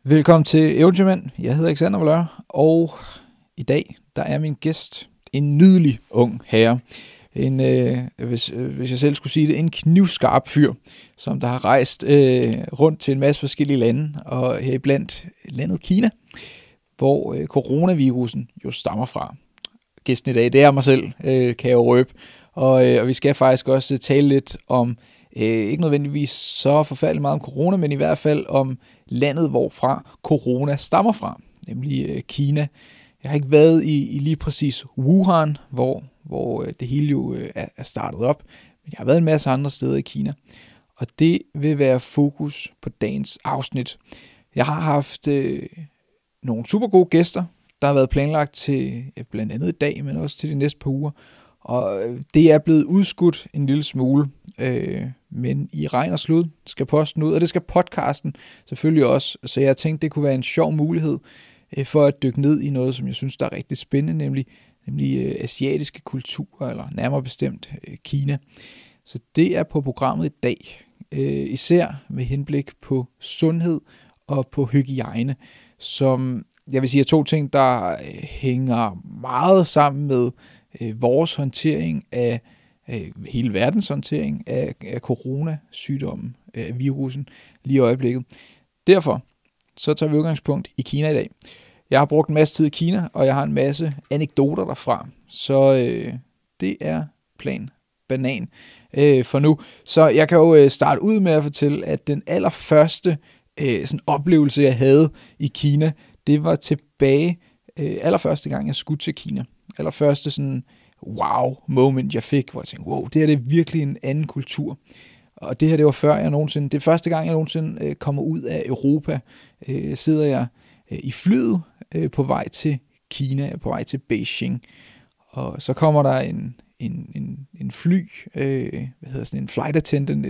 Velkommen til Eventyrmænd. Jeg hedder Alexander Valør, og i dag der er min gæst en nydelig ung herre. Hvis jeg selv skulle sige det, en knivskarp fyr, som der har rejst rundt til en masse forskellige lande, og heriblandt landet Kina, hvor coronavirusen jo stammer fra. Gæsten i dag, det er mig selv, kan jeg jo røbe. Og vi skal faktisk også tale lidt om, ikke nødvendigvis så forfærdeligt meget om corona, men i hvert fald om landet, hvorfra corona stammer fra, nemlig Kina. Jeg har ikke været i lige præcis Wuhan, hvor det hele jo er startet op, men jeg har været en masse andre steder i Kina. Og det vil være fokus på dagens afsnit. Jeg har haft nogle super gode gæster, der har været planlagt til blandt andet i dag, men også til de næste par uger. Og det er blevet udskudt en lille smule, men i regn og slud skal posten ud, og det skal podcasten selvfølgelig også. Så jeg tænkte, det kunne være en sjov mulighed for at dykke ned i noget, som jeg synes, der er rigtig spændende, nemlig asiatiske kulturer, eller nærmere bestemt Kina. Så det er på programmet i dag, især med henblik på sundhed og på hygiejne, som jeg vil sige er to ting, der hænger meget sammen med vores håndtering af hele verdens håndtering af coronasygdommen, af virusen, lige i øjeblikket. Derfor så tager vi udgangspunkt i Kina i dag. Jeg har brugt en masse tid i Kina, og jeg har en masse anekdoter derfra, så det er plan banan for nu. Så jeg kan jo starte ud med at fortælle, at den allerførste sådan oplevelse, jeg havde i Kina, det var tilbage allerførste gang, jeg skulle til Kina. Allerførste sådan wow moment, jeg fik, hvor jeg tænkte, wow, det her det er virkelig en anden kultur. Og det her, det var før jeg nogensinde, det er første gang, jeg nogensinde kommer ud af Europa, sidder jeg i flyet på vej til Kina, på vej til Beijing. Og så kommer der en en flight attendant,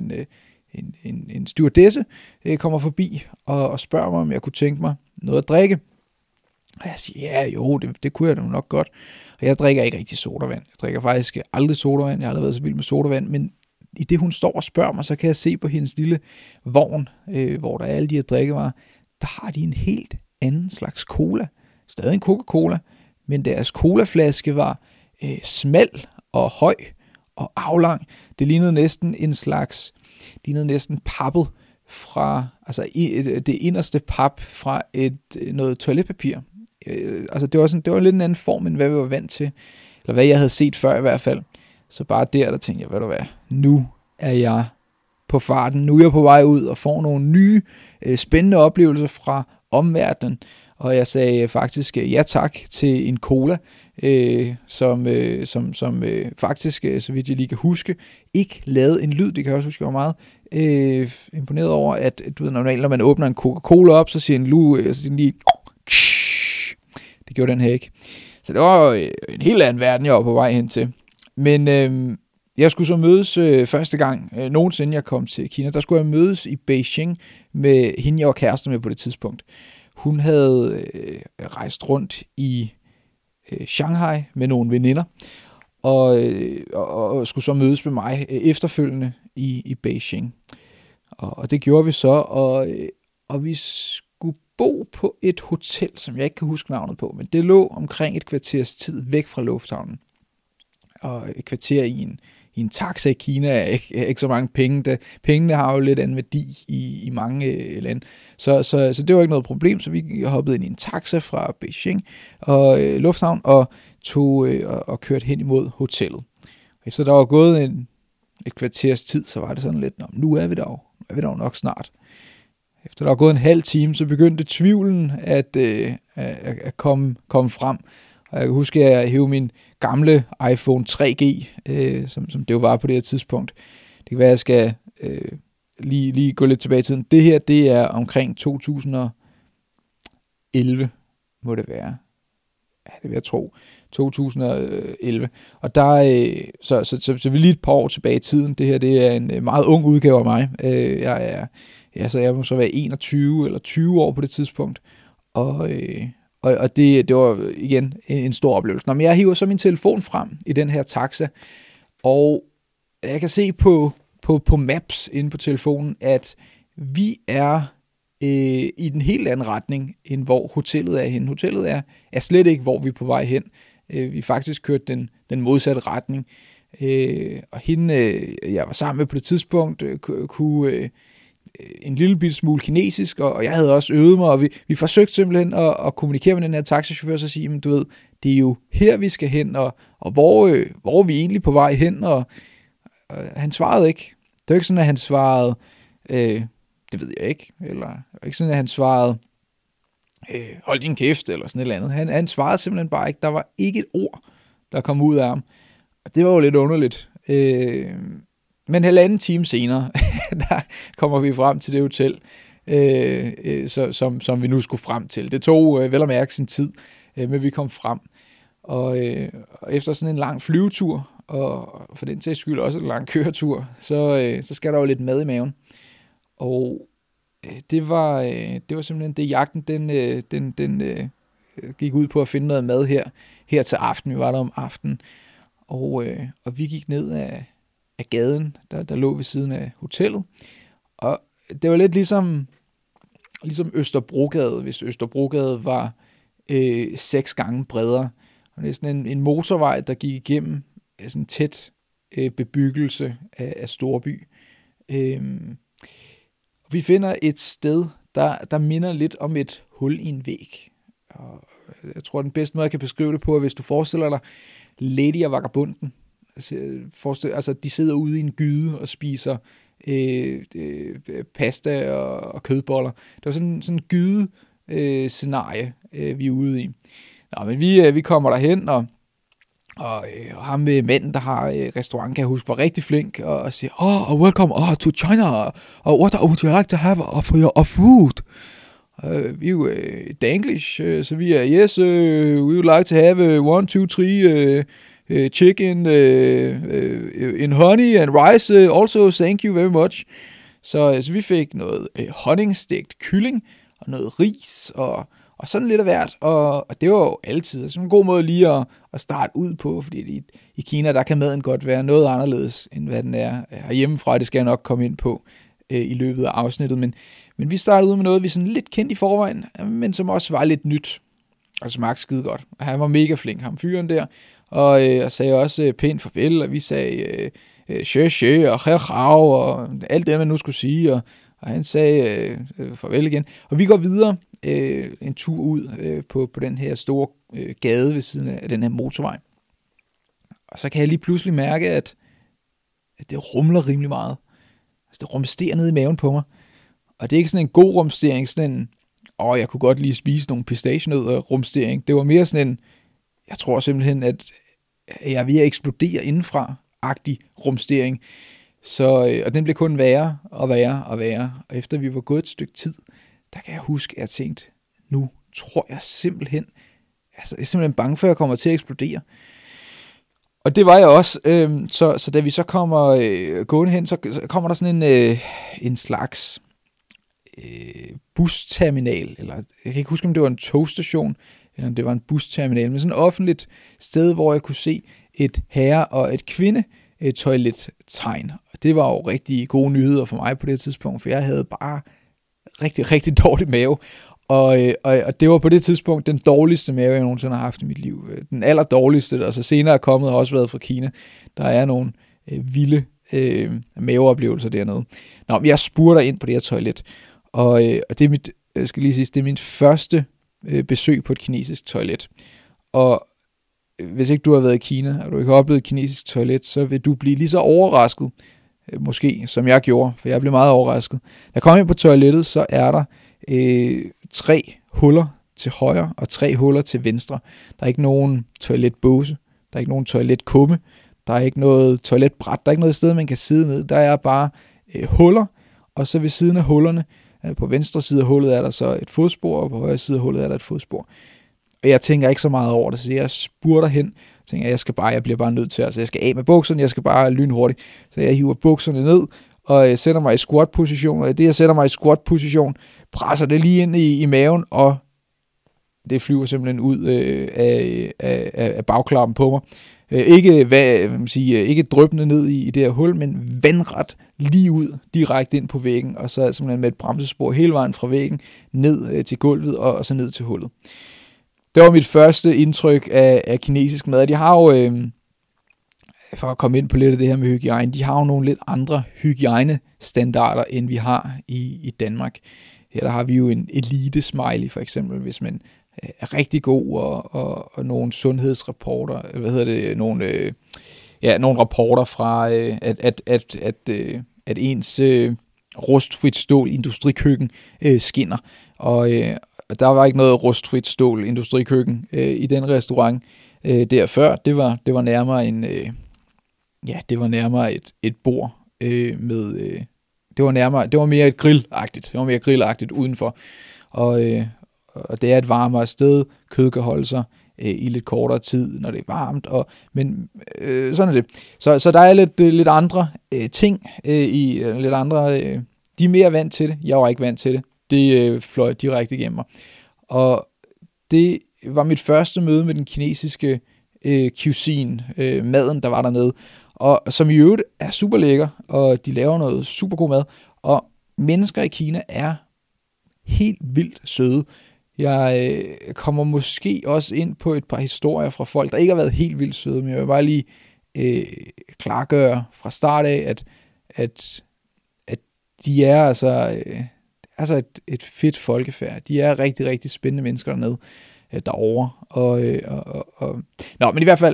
en stewardesse, kommer forbi og spørger mig, om jeg kunne tænke mig noget at drikke. Og jeg siger, ja jo, det kunne jeg nok godt. Og jeg drikker ikke rigtig sodavand. Jeg drikker faktisk aldrig sodavand. Jeg har aldrig været så vild med sodavand. Men i det, hun står og spørger mig, så kan jeg se på hendes lille vogn, hvor der er alle de her drikkevarer, der har de en helt anden slags cola. Stadig en Coca-Cola, men deres colaflaske var smal og høj og aflang. Det lignede næsten pappet fra, altså det inderste pap fra noget toiletpapir. Altså det var lidt en anden form, end hvad vi var vant til, eller hvad jeg havde set før i hvert fald. Så bare der tænkte jeg, ved du hvad, nu er jeg på farten, nu er jeg på vej ud og får nogle nye, spændende oplevelser fra omverdenen. Og jeg sagde faktisk ja tak til en cola, som faktisk, så vidt jeg lige kan huske, ikke lavede en lyd. Det kan jeg også huske, jeg var meget imponeret over, at du ved, normalt når man åbner en Coca-Cola op, så siger den lige, det gjorde den her ikke. Så det var en helt anden verden, jeg var på vej hen til. Men jeg skulle så mødes første gang nogensinde jeg kom til Kina. Der skulle jeg mødes i Beijing med hende, jeg var kærester med på det tidspunkt. Hun havde rejst rundt i Shanghai med nogle veninder, og skulle så mødes med mig efterfølgende i Beijing. Og det gjorde vi så, og vi skulle bo på et hotel, som jeg ikke kan huske navnet på, men det lå omkring et kvarters tid væk fra lufthavnen. Og et kvarter i en taxa i Kina er ikke så mange penge. Pengene har jo lidt anden værdi i mange lande. Så det var ikke noget problem, så vi hoppede ind i en taxa fra Beijing og lufthavn og kørte hen imod hotellet. Efter der var gået et kvarters tid, så var det sådan lidt, nu er vi der jo nok snart. Efter der var gået en halv time, så begyndte tvivlen at komme frem. Og jeg kan huske, at jeg hævde min gamle iPhone 3G, som det jo var på det her tidspunkt. Det kan være, at jeg skal lige gå lidt tilbage i tiden. Det her, det er omkring 2011, må det være. Ja, det vil jeg tro. 2011. Og der, så vi lige et par år tilbage i tiden. Det her, det er en meget ung udgave af mig. Jeg må så være 21 eller 20 år på det tidspunkt. Og det var igen en stor oplevelse. Men jeg hiver så min telefon frem i den her taxa, og jeg kan se på Maps inde på telefonen, at vi er i den helt anden retning, end hvor hotellet er hen. Hotellet er slet ikke, hvor vi er på vej hen. Vi faktisk kørt den modsatte retning. Og hende, jeg var sammen med på det tidspunkt, kunne en lille bitte smule kinesisk, og jeg havde også øvet mig, og vi forsøgte simpelthen at kommunikere med den her taxichauffør, så sige, men du ved, det er jo her, vi skal hen, og hvor er vi egentlig på vej hen, og han svarede ikke. Det var ikke sådan, at han svarede, det ved jeg ikke, eller ikke sådan, at han svarede, hold din kæft, eller sådan et eller andet. Han svarede simpelthen bare ikke. Der var ikke et ord, der kom ud af ham. Og det var jo lidt underligt. Men 1,5 time senere, der kommer vi frem til det hotel, som vi nu skulle frem til. Det tog vel at mærke sin tid, men vi kom frem. Og efter sådan en lang flyvetur, og for den sags skyld også en lang køretur, så skal der jo lidt mad i maven. Og det var simpelthen det, jagten den gik ud på at finde noget mad her til aften. Vi var der om aftenen, og vi gik ned af gaden, der lå ved siden af hotellet. Og det var lidt ligesom Østerbrogade, hvis Østerbrogade var 6 gange bredere. Og det er sådan en motorvej, der gik igennem sådan tæt bebyggelse af storby. Vi finder et sted, der minder lidt om et hul i en væg. Og jeg tror, den bedste måde, jeg kan beskrive det på, er, hvis du forestiller dig Lady og Vagabunden. Altså, de sidder ude i en gyde og spiser pasta og kødboller. Det var sådan en gyde-scenarie, vi er ude i. Nå, men vi kommer derhen, og ham med manden, der har restaurant, kan jeg huske, var rigtig flink og siger, welcome to China, what would you like to have for your food? Vi er jo Danglish, så vi er, yes, we would like to have 1, 2, 3 chicken in honey and rice, also thank you very much. Så vi fik noget honningstegt kylling og noget ris og sådan lidt af hvert, og det var jo altid altså en god måde lige at starte ud på, fordi i Kina, der kan maden godt være noget anderledes, end hvad den er herhjemmefra. Det skal jeg nok komme ind på i løbet af afsnittet, men vi startede ud med noget, vi sådan lidt kendte i forvejen, men som også var lidt nyt, og smagte skide godt. Og han var mega flink, ham fyren der, og sagde også pænt farvel, og vi sagde she og herhav, og alt det, man nu skulle sige, og han sagde farvel igen. Og vi går videre en tur ud på den her store gade ved siden af den her motorvej. Og så kan jeg lige pludselig mærke, at det rumler rimelig meget. Altså det rumsterer ned i maven på mig. Og det er ikke sådan en god rumstering, sådan en, jeg kunne godt lige spise nogle pistachienødder rumstering. Det var mere sådan en, jeg tror simpelthen, at jeg er ved at eksplodere indenfra-agtig rumstering. Så, og den blev kun værre og værre og værre. Og efter vi var gået et stykke tid, der kan jeg huske, at jeg tænkte, nu tror jeg simpelthen, jeg er simpelthen bange for, at jeg kommer til at eksplodere. Og det var jeg også. Så da vi så kommer gående hen, så kommer der sådan en slags busterminal, eller jeg kan ikke huske, om det var en togstation, eller om det var en busterminal, men sådan et offentligt sted, hvor jeg kunne se et herre- og et kvinde-toilet-tegn. Og det var jo rigtig gode nyheder for mig på det tidspunkt, for jeg havde bare rigtig, rigtig dårlig mave. Og det var på det tidspunkt den dårligste mave, jeg nogensinde har haft i mit liv. Den allerdårligste, der så senere er kommet, har også været fra Kina. Der er nogle vilde maveoplevelser dernede. Nå, men jeg spurgte ind på det her toilet, og det er det er min første besøg på et kinesisk toilet. Og hvis ikke du har været i Kina, og du ikke har oplevet et kinesisk toilet, så vil du blive lige så overrasket, måske, som jeg gjorde, for jeg blev meget overrasket. Da jeg kom ind på toilettet, så er der 3 huller til højre og 3 huller til venstre. Der er ikke nogen toiletbåse, der er ikke nogen toiletkumme, der er ikke noget toiletbræt, der er ikke noget sted, man kan sidde ned. Der er bare huller, og så ved siden af hullerne, på venstre side af hullet er der så et fodspor, og på højre side af hullet er der et fodspor. Og jeg tænker ikke så meget over det, så jeg spurter hen, tænker, jeg bliver bare nødt til, altså jeg skal af med bukserne, jeg skal bare lynhurtigt. Så jeg hiver bukserne ned, og jeg sætter mig i squat-position, og det jeg sætter mig i squat-position, presser det lige ind i maven, og det flyver simpelthen ud af bagklappen på mig. Ikke dryppende ned i det her hul, men vandret lige ud, direkte ind på væggen, og så simpelthen med et bremsespor hele vejen fra væggen, ned til gulvet, og så ned til hullet. Det var mit første indtryk af kinesisk mad. De har jo, for at komme ind på lidt af det her med hygiejne, de har jo nogle lidt andre hygiejnestandarder, end vi har i Danmark. Her der har vi jo en elite-smiley, for eksempel, hvis man er rigtig god, og nogle sundhedsrapporter, nogle rapporter fra, at ens rustfrit stål industrikøkken skinner. Og der var ikke noget rustfrit stål industrikøkken i den restaurant der før. Det var nærmere et bord med det var mere et grillagtigt. Det var mere grillagtigt udenfor. Og det er et varmere sted. Kød kan holde sig i lidt kortere tid, når det er varmt. Men sådan er det. Så der er lidt andre ting lidt andre. De er mere vant til det. Jeg var ikke vant til det. Det fløj direkte igennem mig. Og det var mit første møde med den kinesiske cuisine, maden, der var dernede. Og som i øvrigt er super lækker, og de laver noget super god mad. Og mennesker i Kina er helt vildt søde. Jeg kommer måske også ind på et par historier fra folk, der ikke har været helt vildt søde, men jeg vil bare lige klargøre fra start af, at de er altså et fedt folkefærd. De er rigtig, rigtig spændende mennesker dernede, derovre. Nå, men i hvert fald,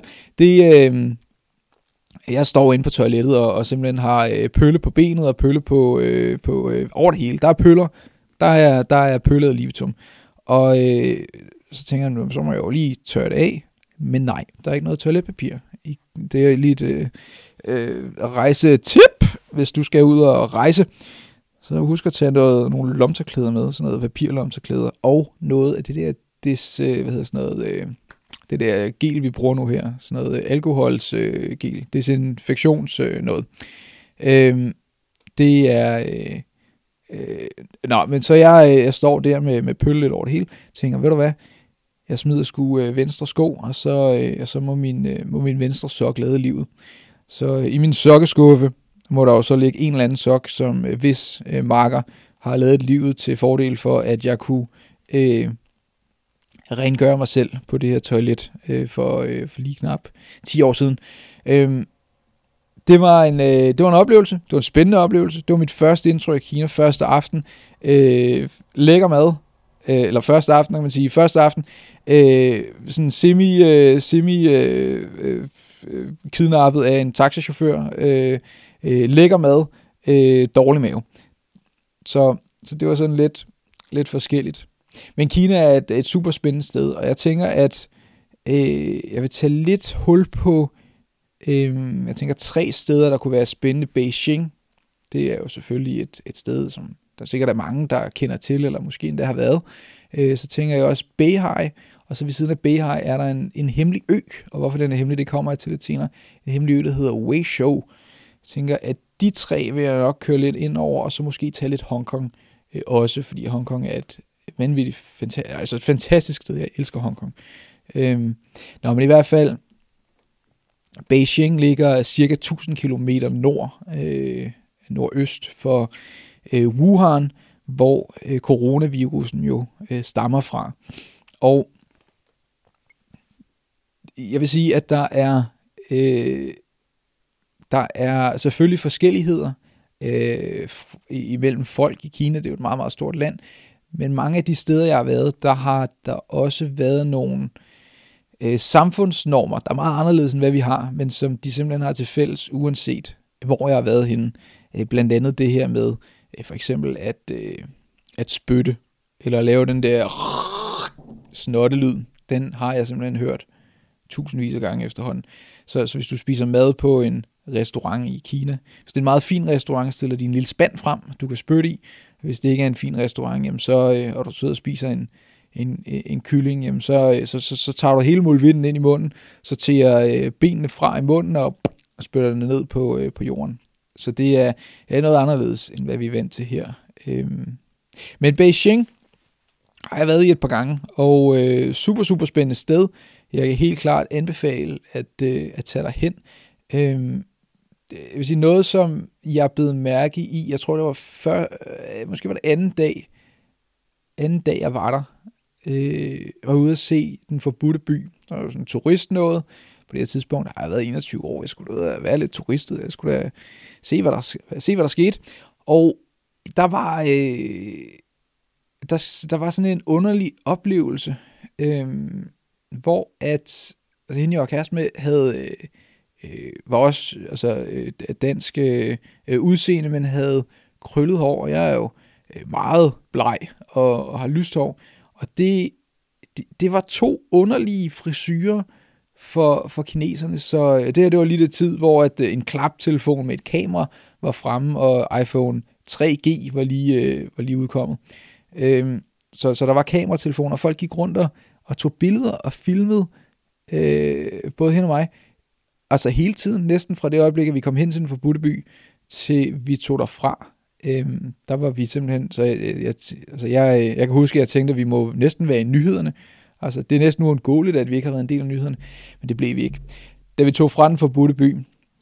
jeg står inde på toilettet og simpelthen har pølle på benet og pølle på over det hele. Der er pøller, der er pøllet af libitum. Og så tænker jeg, så må jeg jo lige tørre det af. Men nej, der er ikke noget toiletpapir. Det er lige et rejsetip, hvis du skal ud og rejse. Så husk at tage nogle lomterklæder med, sådan noget papirlomterklæder, og noget af det der det der gel, vi bruger nu her, sådan noget alkoholsgel, desinfektions noget. Det er men så jeg står der med pølle lidt over det hele, tænker, ved du hvad, jeg smider sgu venstre sko, og så må min venstre sok lade livet. Så i min sokkeskuffe må der jo så ligge en eller anden sok, som hvis marker har lavet livet til fordel for, at jeg kunne rengøre mig selv på det her toilet for lige knap 10 år siden. Det var en oplevelse. Det var en spændende oplevelse. Det var mit første indtryk i Kina. Første aften. Lækker mad. Eller første aften, kan man sige. Første aften. Sådan semi kidnappet af en taxachauffør. Lækker mad. Dårlig mave. Så det var sådan lidt forskelligt. Men Kina er et super spændende sted, og jeg tænker, at jeg vil tage lidt hul på, jeg tænker 3 steder, der kunne være spændende. Beijing, det er jo selvfølgelig et sted, som der sikkert er mange, der kender til, eller måske endda har været. Så tænker jeg også Beihai, og så ved siden af Beihai er der en hemmelig ø, og hvorfor den er hemmelig, det kommer jeg til lidt senere. En hemmelig ø, der hedder Weizhou. Jeg tænker, at de 3 vil jeg nok køre lidt ind over, og så måske tage lidt Hongkong også, fordi Hongkong er et fantastisk sted. Jeg elsker Hongkong. Men i hvert fald, Beijing ligger cirka 1000 kilometer nordøst for Wuhan, hvor coronavirusen jo stammer fra. Og jeg vil sige, at der er selvfølgelig forskelligheder imellem folk i Kina. Det er jo et meget, meget stort land. Men mange af de steder, jeg har været, der har der også været nogle samfundsnormer, der er meget anderledes end hvad vi har, men som de simpelthen har til fælles, uanset hvor jeg har været henne. Blandt andet det her med for eksempel at spytte, eller lave den der snottelyd. Den har jeg simpelthen hørt tusindvis af gange efterhånden. Så hvis du spiser mad på en restaurant i Kina, hvis det er en meget fin restaurant, stiller de en lille spand frem, du kan spytte i. Hvis det ikke er en fin restaurant, jamen og du sidder og spiser en kylling, jamen så tager du hele muldvidden ind i munden, så tager benene fra i munden og spytter den ned på jorden. Så det er noget anderledes, end hvad vi er vant til her. Men Beijing har jeg været i et par gange, og super, super spændende sted. Jeg kan helt klart anbefale at tage derhen. Jeg vil sige noget, som jeg er blevet mærke i, jeg tror det var måske var det anden dag jeg var der, var ude at se Den Forbudte By. Der var jo sådan en turist noget. På det her tidspunkt har jeg været 21 år, jeg skulle da være lidt turistet, jeg skulle da se, hvad der skete. Og der var, der var sådan en underlig oplevelse, hvor at hende jeg var kæreste med, var også dansk udseende, men havde krøllet hår, og jeg er jo meget bleg og har lyst hår. Og det var 2 underlige frisyrer for kineserne, så det var lige det tid, hvor at en klaptelefon med et kamera var fremme, og iPhone 3G var lige udkommet. Så der var kameratelefoner, og folk gik rundt og tog billeder og filmede, både hende og mig, altså hele tiden, næsten fra det øjeblik, at vi kom hen til Den Forbudte By, til vi tog derfra. Der var vi simpelthen, så jeg kan huske, at jeg tænkte, at vi må næsten være i nyhederne. Altså, det er næsten uundgåeligt, at vi ikke har været en del af nyhederne, men det blev vi ikke. Da vi tog fra Den Forbudte By,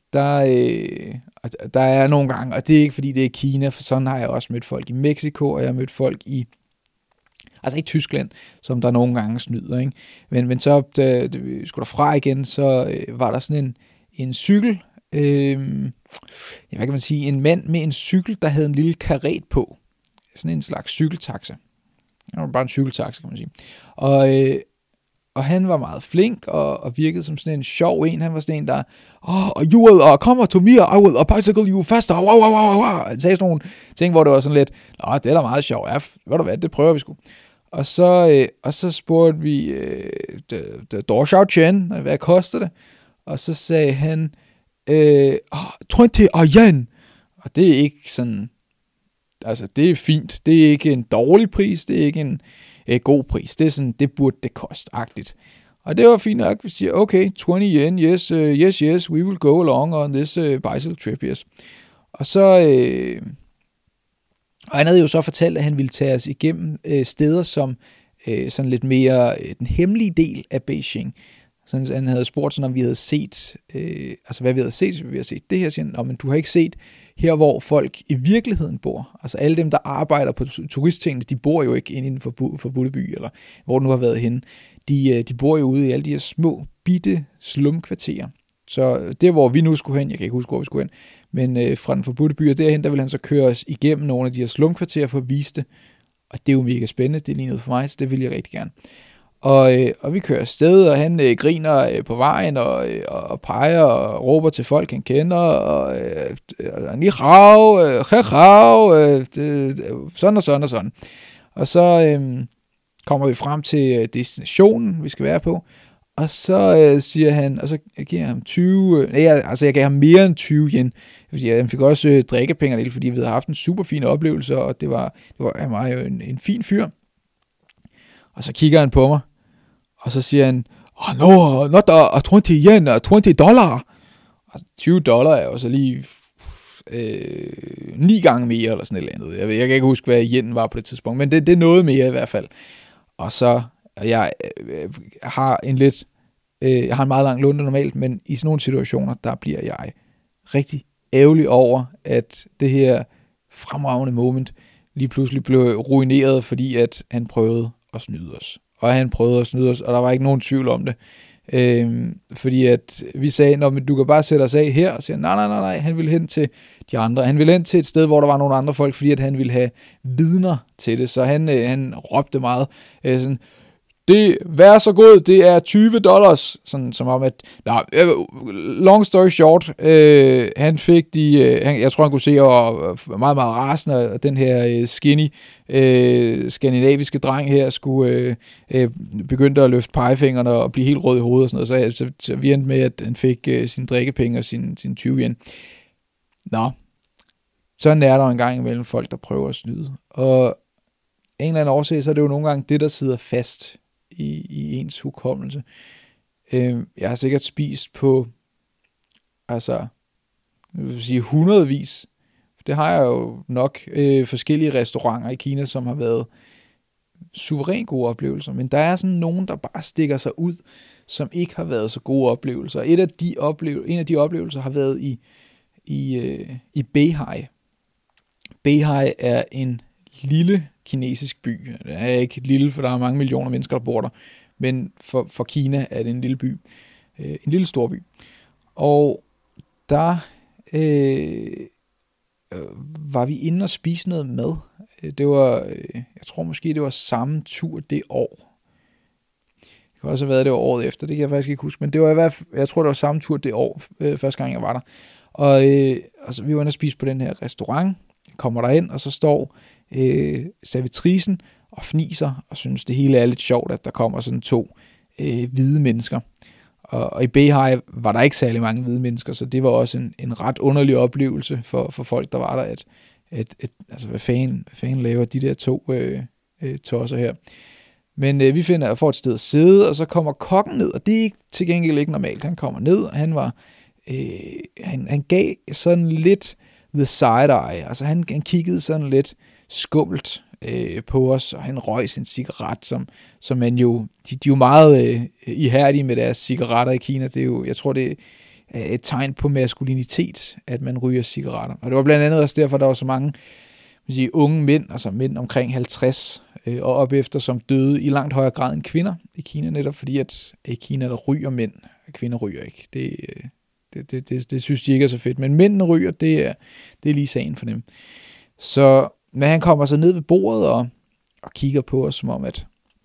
der er nogle gange, og det er ikke fordi det er Kina, for sådan har jeg også mødt folk i Mexico, og jeg har mødt folk i Tyskland, som der nogle gange snyder, ikke? Men så, da vi skulle derfra igen, så var der sådan en cykel, hvad kan man sige, en mand med en cykel, der havde en lille karet på. Sådan en slags cykeltaxa. Det var bare en cykeltaxa, kan man sige. Og han var meget flink, og virkede som sådan en sjov en. Han var sådan en, der, you will come to me, I will bicycle you faster. Wow. Han sagde sådan nogle ting, hvor det var sådan lidt, det er da meget sjovt. Ja, ved du hvad, det prøver vi sgu. Og så spurgte vi Dor Xiao Chen, hvad koster det? Og så sagde han, 20 yuan. Og det er ikke sådan, altså det er fint. Det er ikke en dårlig pris, det er ikke en god pris. Det er sådan, det burde det koste-agtigt. Og det var fint nok, vi siger, okay, 20 yen, yes, we will go along on this bicycle trip, yes. Og så, og han havde jo så fortalt, at han ville tage os igennem steder som sådan lidt mere den hemmelige del af Beijing. Sådan, han havde spurgt sådan, om vi havde set, hvad vi havde set, vi havde set det her, siger, men du har ikke set her, hvor folk i virkeligheden bor. Altså alle dem, der arbejder på turisttingene, de bor jo ikke inde i Den Forbudte By, eller hvor du nu har været henne. De bor jo ude i alle de her små, bitte slumkvarterer. Så det, hvor vi nu skulle hen, jeg kan ikke huske, hvor vi skulle hen, men fra Den Forbudte By og derhen, der vil han så køre os igennem nogle af de her slumkvarterer for at vise det. Og det er jo mega spændende, det er lige noget for mig, så det vil jeg rigtig gerne. Og vi kører afsted, og han griner på vejen, og peger og råber til folk, han kender, og ni hao, sådan og sådan og sådan. Og så kommer vi frem til destinationen, vi skal være på, og så siger han, og så giver jeg ham 20, jeg gav ham mere end 20 yen, fordi han fik også drikkepenge, fordi vi havde haft en super fin oplevelse, og det var han var jo en fin fyr. Og så kigger han på mig, og så siger han, no, not 20 yen, $20. Altså $20 er jo så lige 9 gange mere, eller sådan et eller andet. Jeg kan ikke huske, hvad yen var på det tidspunkt, men det er noget mere i hvert fald. Og så, jeg har jeg har en meget lang lunte normalt, men i sådan nogle situationer, der bliver jeg rigtig ærgerlig over, at det her fremragende moment lige pludselig blev ruineret, fordi at han prøvede at snyde os. Og han prøvede at snyde os, og der var ikke nogen tvivl om det. Fordi at vi sagde, men du kan bare sætte os af her, og siger, nej, han ville hen til de andre. Han ville hen til et sted, hvor der var nogle andre folk, fordi at han ville have vidner til det. Så han råbte meget sådan, det, vær så god, det er $20, sådan som om at, long story short, han fik jeg tror han kunne se, og meget, meget rasende, at den her skinny, skandinaviske dreng her, skulle begynde at løfte pegefingerne og blive helt rød i hovedet og sådan noget, så vi endte med, at han fik sin drikkepenge og sin 20 yen. Sådan er der en gang imellem folk, der prøver at snyde, og en eller anden årsag, så er det jo nogle gange det, der sidder fast i ens hukommelse. Jeg har sikkert spist på, jeg vil sige hundredvis. Det har jeg jo nok forskellige restauranter i Kina, som har været suverænt gode oplevelser, men der er sådan nogen, der bare stikker sig ud, som ikke har været så gode oplevelser. En af de oplevelser har været i Beihai. Beihai er en lille kinesisk by. Den er ikke lille, for der er mange millioner mennesker, der bor der, men for Kina er det en lille by. En lille storby. Og der var vi inde og spise noget mad. Det var, jeg tror måske det var samme tur det år. Det kan også have været det året efter, det kan jeg faktisk ikke huske, men det var i hvert fald, jeg tror det var samme tur det år, første gang jeg var der. Og altså, vi var inde og spise på den her restaurant, kommer der ind, og så står servitrisen og fniser, og synes det hele er lidt sjovt, at der kommer sådan 2 hvide mennesker. Og i Beihai var der ikke særlig mange hvide mennesker, så det var også en ret underlig oplevelse for folk, der var der, at altså, hvad fanden laver de der 2 tosser her. Men vi får et sted at sidde, og så kommer kokken ned, og det er ikke, til gengæld ikke normalt. Han kommer ned, og han var, han gav sådan lidt the side eye, altså han kiggede sådan lidt skummelt på os, og han røg sin cigaret, som man jo, de er jo meget ihærdige med deres cigaretter i Kina. Det er jo, jeg tror det er et tegn på maskulinitet, at man ryger cigaretter. Og det var blandt andet også derfor, der var så mange unge mænd, altså mænd omkring 50 og op efter, som døde i langt højere grad end kvinder i Kina, netop fordi at i Kina der ryger mænd, og kvinder ryger ikke. Det synes de ikke er så fedt, men mændene ryger, det er lige sagen for dem. Så men han kommer så ned ved bordet og kigger på os, som om at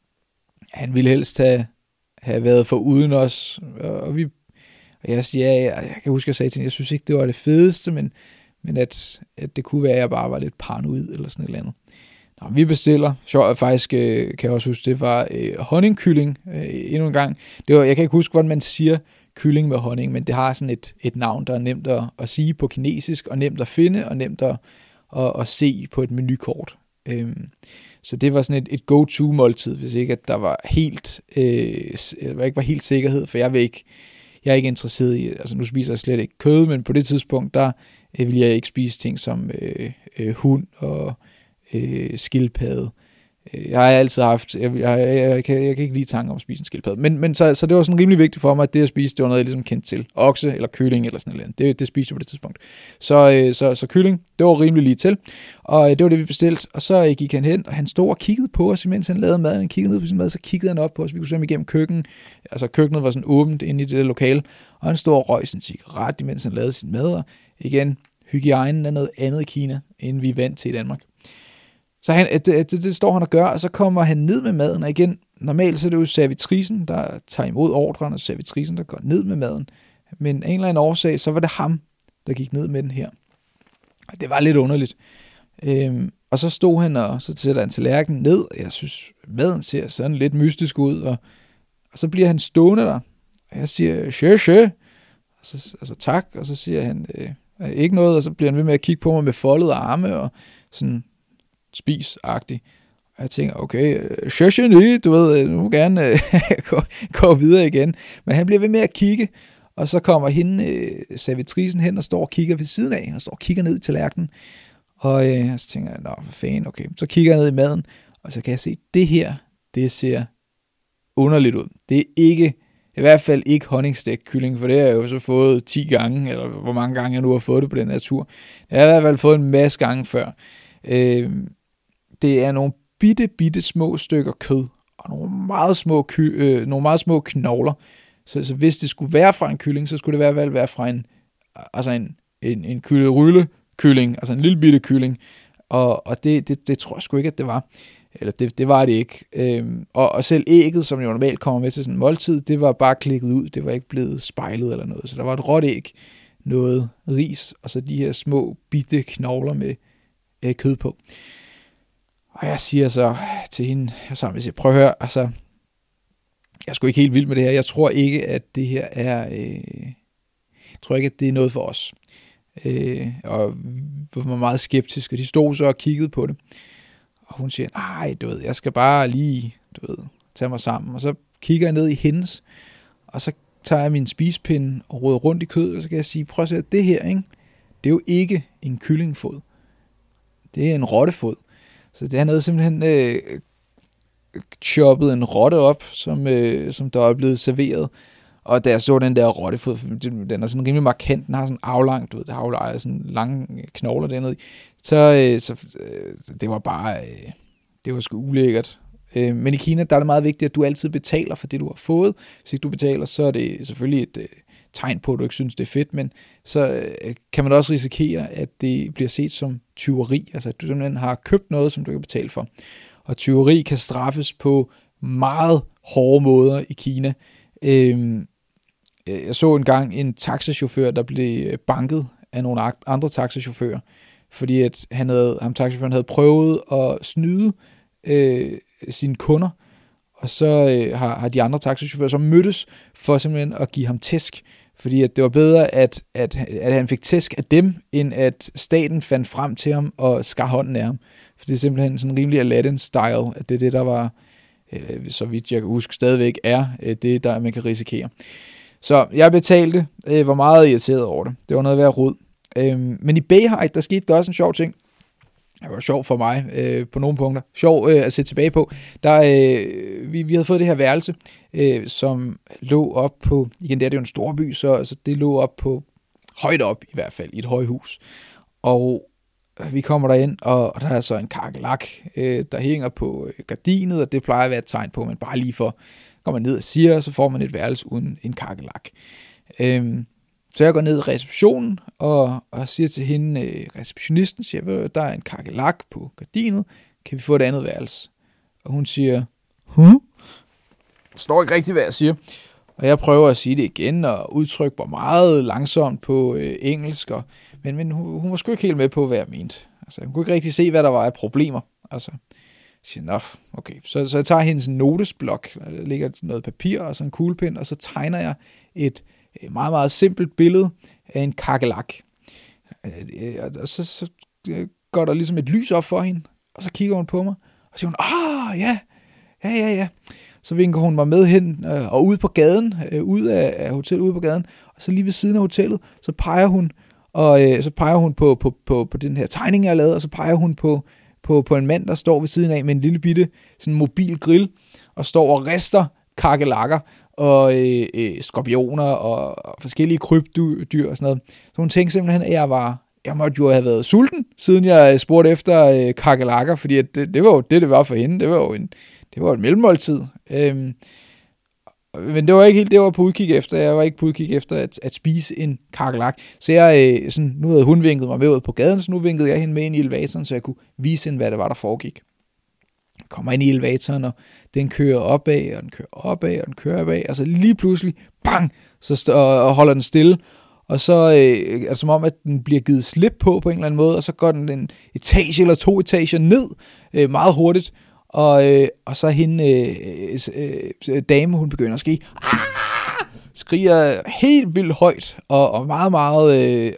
han ville helst have været for uden os. Og jeg siger, jeg kan huske, at jeg sagde til hende, jeg synes ikke, det var det fedeste, men at det kunne være, at jeg bare var lidt paranoid eller sådan et eller andet. Nå, vi bestiller. Sjovt, faktisk kan jeg også huske, det var honningkylling endnu en gang. Jeg kan ikke huske, hvordan man siger kylling med honning, men det har sådan et navn, der er nemt at sige på kinesisk, og nemt at finde, og nemt at se på et menukort. Så det var sådan et go-to måltid, hvis ikke at der var helt, ikke var helt sikkerhed, for jeg er ikke interesseret i, altså nu spiser jeg slet ikke kød, men på det tidspunkt, der vil jeg ikke spise ting som hund og skildpadde. Jeg har altid haft, jeg kan ikke lide tanker om at spise en skildpadde, men så det var sådan rimelig vigtigt for mig, at det at spise, det var noget, jeg ligesom kendte til. Okse eller kylling eller sådan noget. Det spiste jeg på det tidspunkt. Så kylling, det var rimelig lige til, og det var det, vi bestilte, og så gik han hen, og han stod og kiggede på os, imens han lavede maden. Han kiggede ned på sin mad, så kiggede han op på os. Vi kunne se ham igennem køkken, altså køkkenet var sådan åbent inde i det der lokale, og han stod og røg sin cigaret, imens han lavede sin mad, og igen, hygiejnen er noget andet i Kina, end vi er vant til i Danmark. Så det står han og gør, og så kommer han ned med maden, og igen, normalt så er det jo servitrisen, der tager imod ordren, og servitrisen, der går ned med maden. Men af en eller anden årsag, så var det ham, der gik ned med den her. Og det var lidt underligt. Og så stod han, og så sætter han tallerkenen ned, og jeg synes, maden ser sådan lidt mystisk ud, og så bliver han stående der, og jeg siger, sjø, altså tak, og så siger han, ikke noget, og så bliver han ved med at kigge på mig med foldede arme, og sådan spis-agtig. Og jeg tænker, okay, du ved, nu må gerne gå videre igen. Men han bliver ved med at kigge, og så kommer servitrisen hen og står og kigger ved siden af, og står og kigger ned i tallerkenen. Og så tænker jeg, hvad fanden, okay. Så kigger jeg ned i maden, og så kan jeg se, det her, det ser underligt ud. Det er ikke, i hvert fald ikke honningstegt kylling, for det har jeg jo så fået 10 gange, eller hvor mange gange jeg nu har fået det på den her tur. Jeg har i hvert fald fået en masse gange før. Det er nogle bitte små stykker kød, og nogle meget små knogler. Så hvis det skulle være fra en kylling, så skulle det i hvert fald være fra en ryllekylling, altså en lille bitte kylling. Og det tror jeg sgu ikke, at det var. Eller det var det ikke. Og selv ægget, som jo normalt kommer med til sådan en måltid, det var bare klikket ud. Det var ikke blevet spejlet eller noget. Så der var et råt æg, noget ris, og så de her små bitte knogler med kød på. Og jeg siger så til hende, jeg siger, prøv at høre, altså, jeg er sgu ikke helt vild med det her. Jeg tror ikke, at det her er, jeg tror ikke, at det er noget for os. Og vi var meget skeptisk, og de stod så og kiggede på det. Og hun siger, nej, du ved, jeg skal bare lige, tage mig sammen. Og så kigger jeg ned i hendes, og så tager jeg min spisepinde og rører rundt i kødet, og så kan jeg sige, prøv at se, det her, ikke? Det er jo ikke en kyllingfod. Det er en rottefod. Så det er noget simpelthen choppet en rotte op, som der er blevet serveret. Og da jeg så den der rottefod, den er sådan rimelig markant, den har sådan aflangt, du ved, der har sådan lange knogler dernede, så det var bare, det var sgu ulækkert. Men i Kina, der er det meget vigtigt, at du altid betaler for det, du har fået. Hvis ikke du betaler, så er det selvfølgelig et tegn på, at du ikke synes, det er fedt, men så kan man også risikere, at det bliver set som tyveri, altså at du simpelthen har købt noget, som du ikke kan betale for. Og tyveri kan straffes på meget hårde måder i Kina. Jeg så engang en taxachauffør, der blev banket af nogle andre taxachauffører, fordi at taxachaufføren havde prøvet at snyde sine kunder, og så har de andre taxachauffører så mødtes for simpelthen at give ham tæsk, fordi at det var bedre, at han fik tæsk af dem, end at staten fandt frem til ham og skar hånden af ham. For det er simpelthen sådan rimelig Aladdin-style, at det er det, der var, så vidt jeg kan huske, stadigvæk er det, der man kan risikere. Så jeg betalte, var meget irriteret over det. Det var noget værd rod. Men i Beihai, der skete der også en sjov ting. Det var sjov for mig på nogle punkter. Sjov at se tilbage på. Vi havde fået det her værelse, som lå op på, igen det er jo en stor by, så det lå op på, højt op i hvert fald, i et højhus. Og vi kommer derind, og der er så en kakelak, der hænger på gardinet, og det plejer at være et tegn på, at man bare lige går man ned og siger, så får man et værelse uden en kakelak. Så jeg går ned i receptionen, og siger til hende, receptionisten, siger, der er en kakelak på gardinet, kan vi få et andet værelse? Og hun siger, Jeg forstår ikke rigtigt, hvad jeg siger. Og jeg prøver at sige det igen, og udtrykke mig meget langsomt på engelsk, men hun var sgu ikke helt med på, hvad jeg mente. Altså, hun kunne ikke rigtig se, hvad der var af problemer. Altså, siger, okay. Så jeg tager hendes notesblok, der ligger noget papir og sådan en kuglepen, og så tegner jeg et meget, meget simpelt billede af en kakelak. Og så går der ligesom et lys op for hende, og så kigger hun på mig, og siger hun, ja. Så vinker hun mig med hen og ud på gaden, ud af hotellet, ude på gaden, og så lige ved siden af hotellet, så peger hun, på den her tegning, jeg har lavet, og så peger hun på en mand, der står ved siden af med en lille bitte sådan mobil grill, og står og rister kakelakker, og skorpioner og forskellige krybdyr og sådan noget. Så hun tænkte simpelthen, at jeg måtte jo have været sulten, siden jeg spurgte efter kakelakker, fordi det var jo det var for hende. Det var et mellemmåltid. Men det var ikke helt det, jeg var på udkig efter. Jeg var ikke på udkig efter at spise en kakelak. Så nu havde hun vinket mig med ud på gaden, så nu vinkede jeg hende med ind i elevatoren, så jeg kunne vise hende, hvad det var, der foregik. Jeg kommer ind i elevatoren, og den kører opad, og den kører opad, og den kører opad, og så lige pludselig, bang, så holder den stille, og så er det som om, at den bliver givet slip på en eller anden måde, og så går den en etage eller 2 etager ned meget hurtigt, og så hende dame, hun begynder at skriger helt vildt højt, og meget, meget,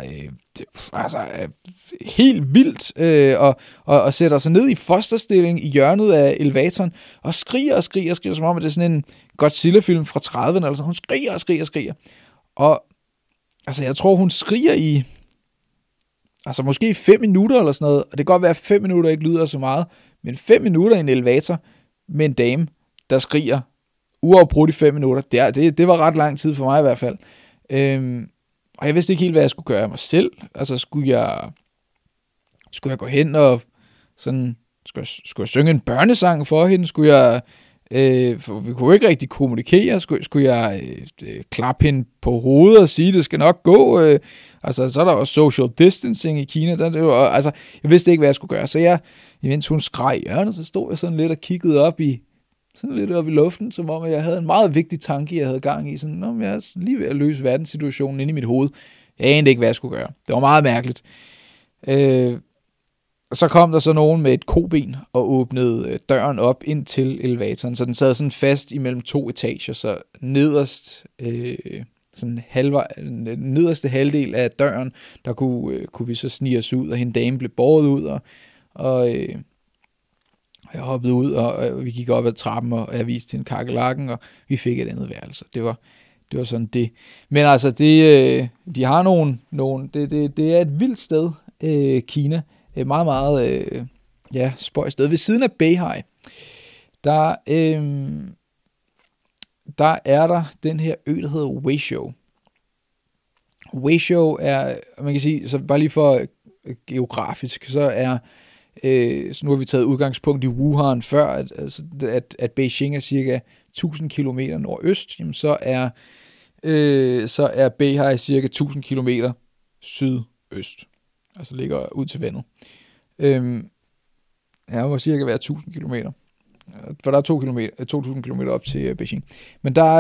helt vildt, og sætter sig ned i fosterstilling i hjørnet af elevatoren, og skriger, som om, at det er sådan en Godzilla-film fra 30'erne, eller sådan. Hun skriger. Og altså, jeg tror, hun skriger i, altså måske 5 minutter eller sådan noget, og det kan godt være, at 5 minutter ikke lyder så meget, men 5 minutter i en elevator med en dame, der skriger uafbrudt i 5 minutter, det var ret lang tid for mig i hvert fald. Og jeg vidste ikke helt, hvad jeg skulle gøre af mig selv. Altså, skulle jeg gå hen og sådan, skulle jeg synge en børnesang for hende? Skulle jeg, for vi kunne ikke rigtig kommunikere, skulle jeg klappe hende på hovedet og sige, det skal nok gå? Altså, så er der også social distancing i Kina. Altså, jeg vidste ikke, hvad jeg skulle gøre. Så imens hun skreg i hjørnet, så stod jeg sådan lidt og kiggede op i luften, som om jeg havde en meget vigtig tanke, jeg havde gang i. Sådan, jeg er lige ved at løse verdenssituationen inde i mit hoved. Jeg anede ikke, hvad jeg skulle gøre. Det var meget mærkeligt. Så kom der så nogen med et koben og åbnede døren op ind til elevatoren, så den sad sådan fast imellem 2 etager, så nederst, nederste halvdel af døren, der kunne vi så snige os ud, og hende dame blev båret ud, og jeg hoppede ud, og vi gik op ad trappen, og jeg viste hende kakelakken, og vi fik et andet værelse. Det var sådan det. Men altså, de har det er et vildt sted, Kina. Meget, meget spøjt sted. Ved siden af Beihai, der er der den her ø, der hedder Weizhou. Weizhou er, man kan sige, så bare lige for geografisk, så er, så nu har vi taget udgangspunkt i Wuhan før, at Beijing er cirka 1000 km nordøst, jamen så er Beihai cirka 1000 km sydøst, altså ligger ud til vandet. Ja, må cirka være 1000 km, for der er 2000 km op til Beijing. Men der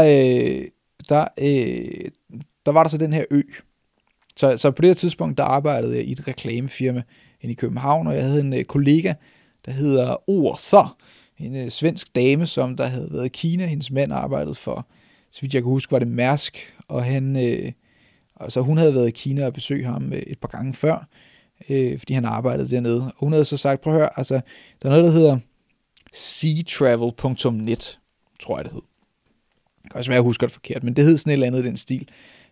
var der så den her ø. Så på det her tidspunkt, der arbejdede jeg i et reklamefirma inde i København, og jeg havde en kollega, der hedder Orsa, en svensk dame, som der havde været i Kina. Hendes mand arbejdede for, så vidt jeg kan huske, var det Mærsk, og hun havde været i Kina og besøgt ham et par gange før, fordi han arbejdede dernede. Og hun havde så sagt, prøv at høre, altså, der er noget, der hedder seatravel.net, tror jeg det hed. Det kan også være, jeg husker det forkert, men det hed sådan et eller andet i den stil.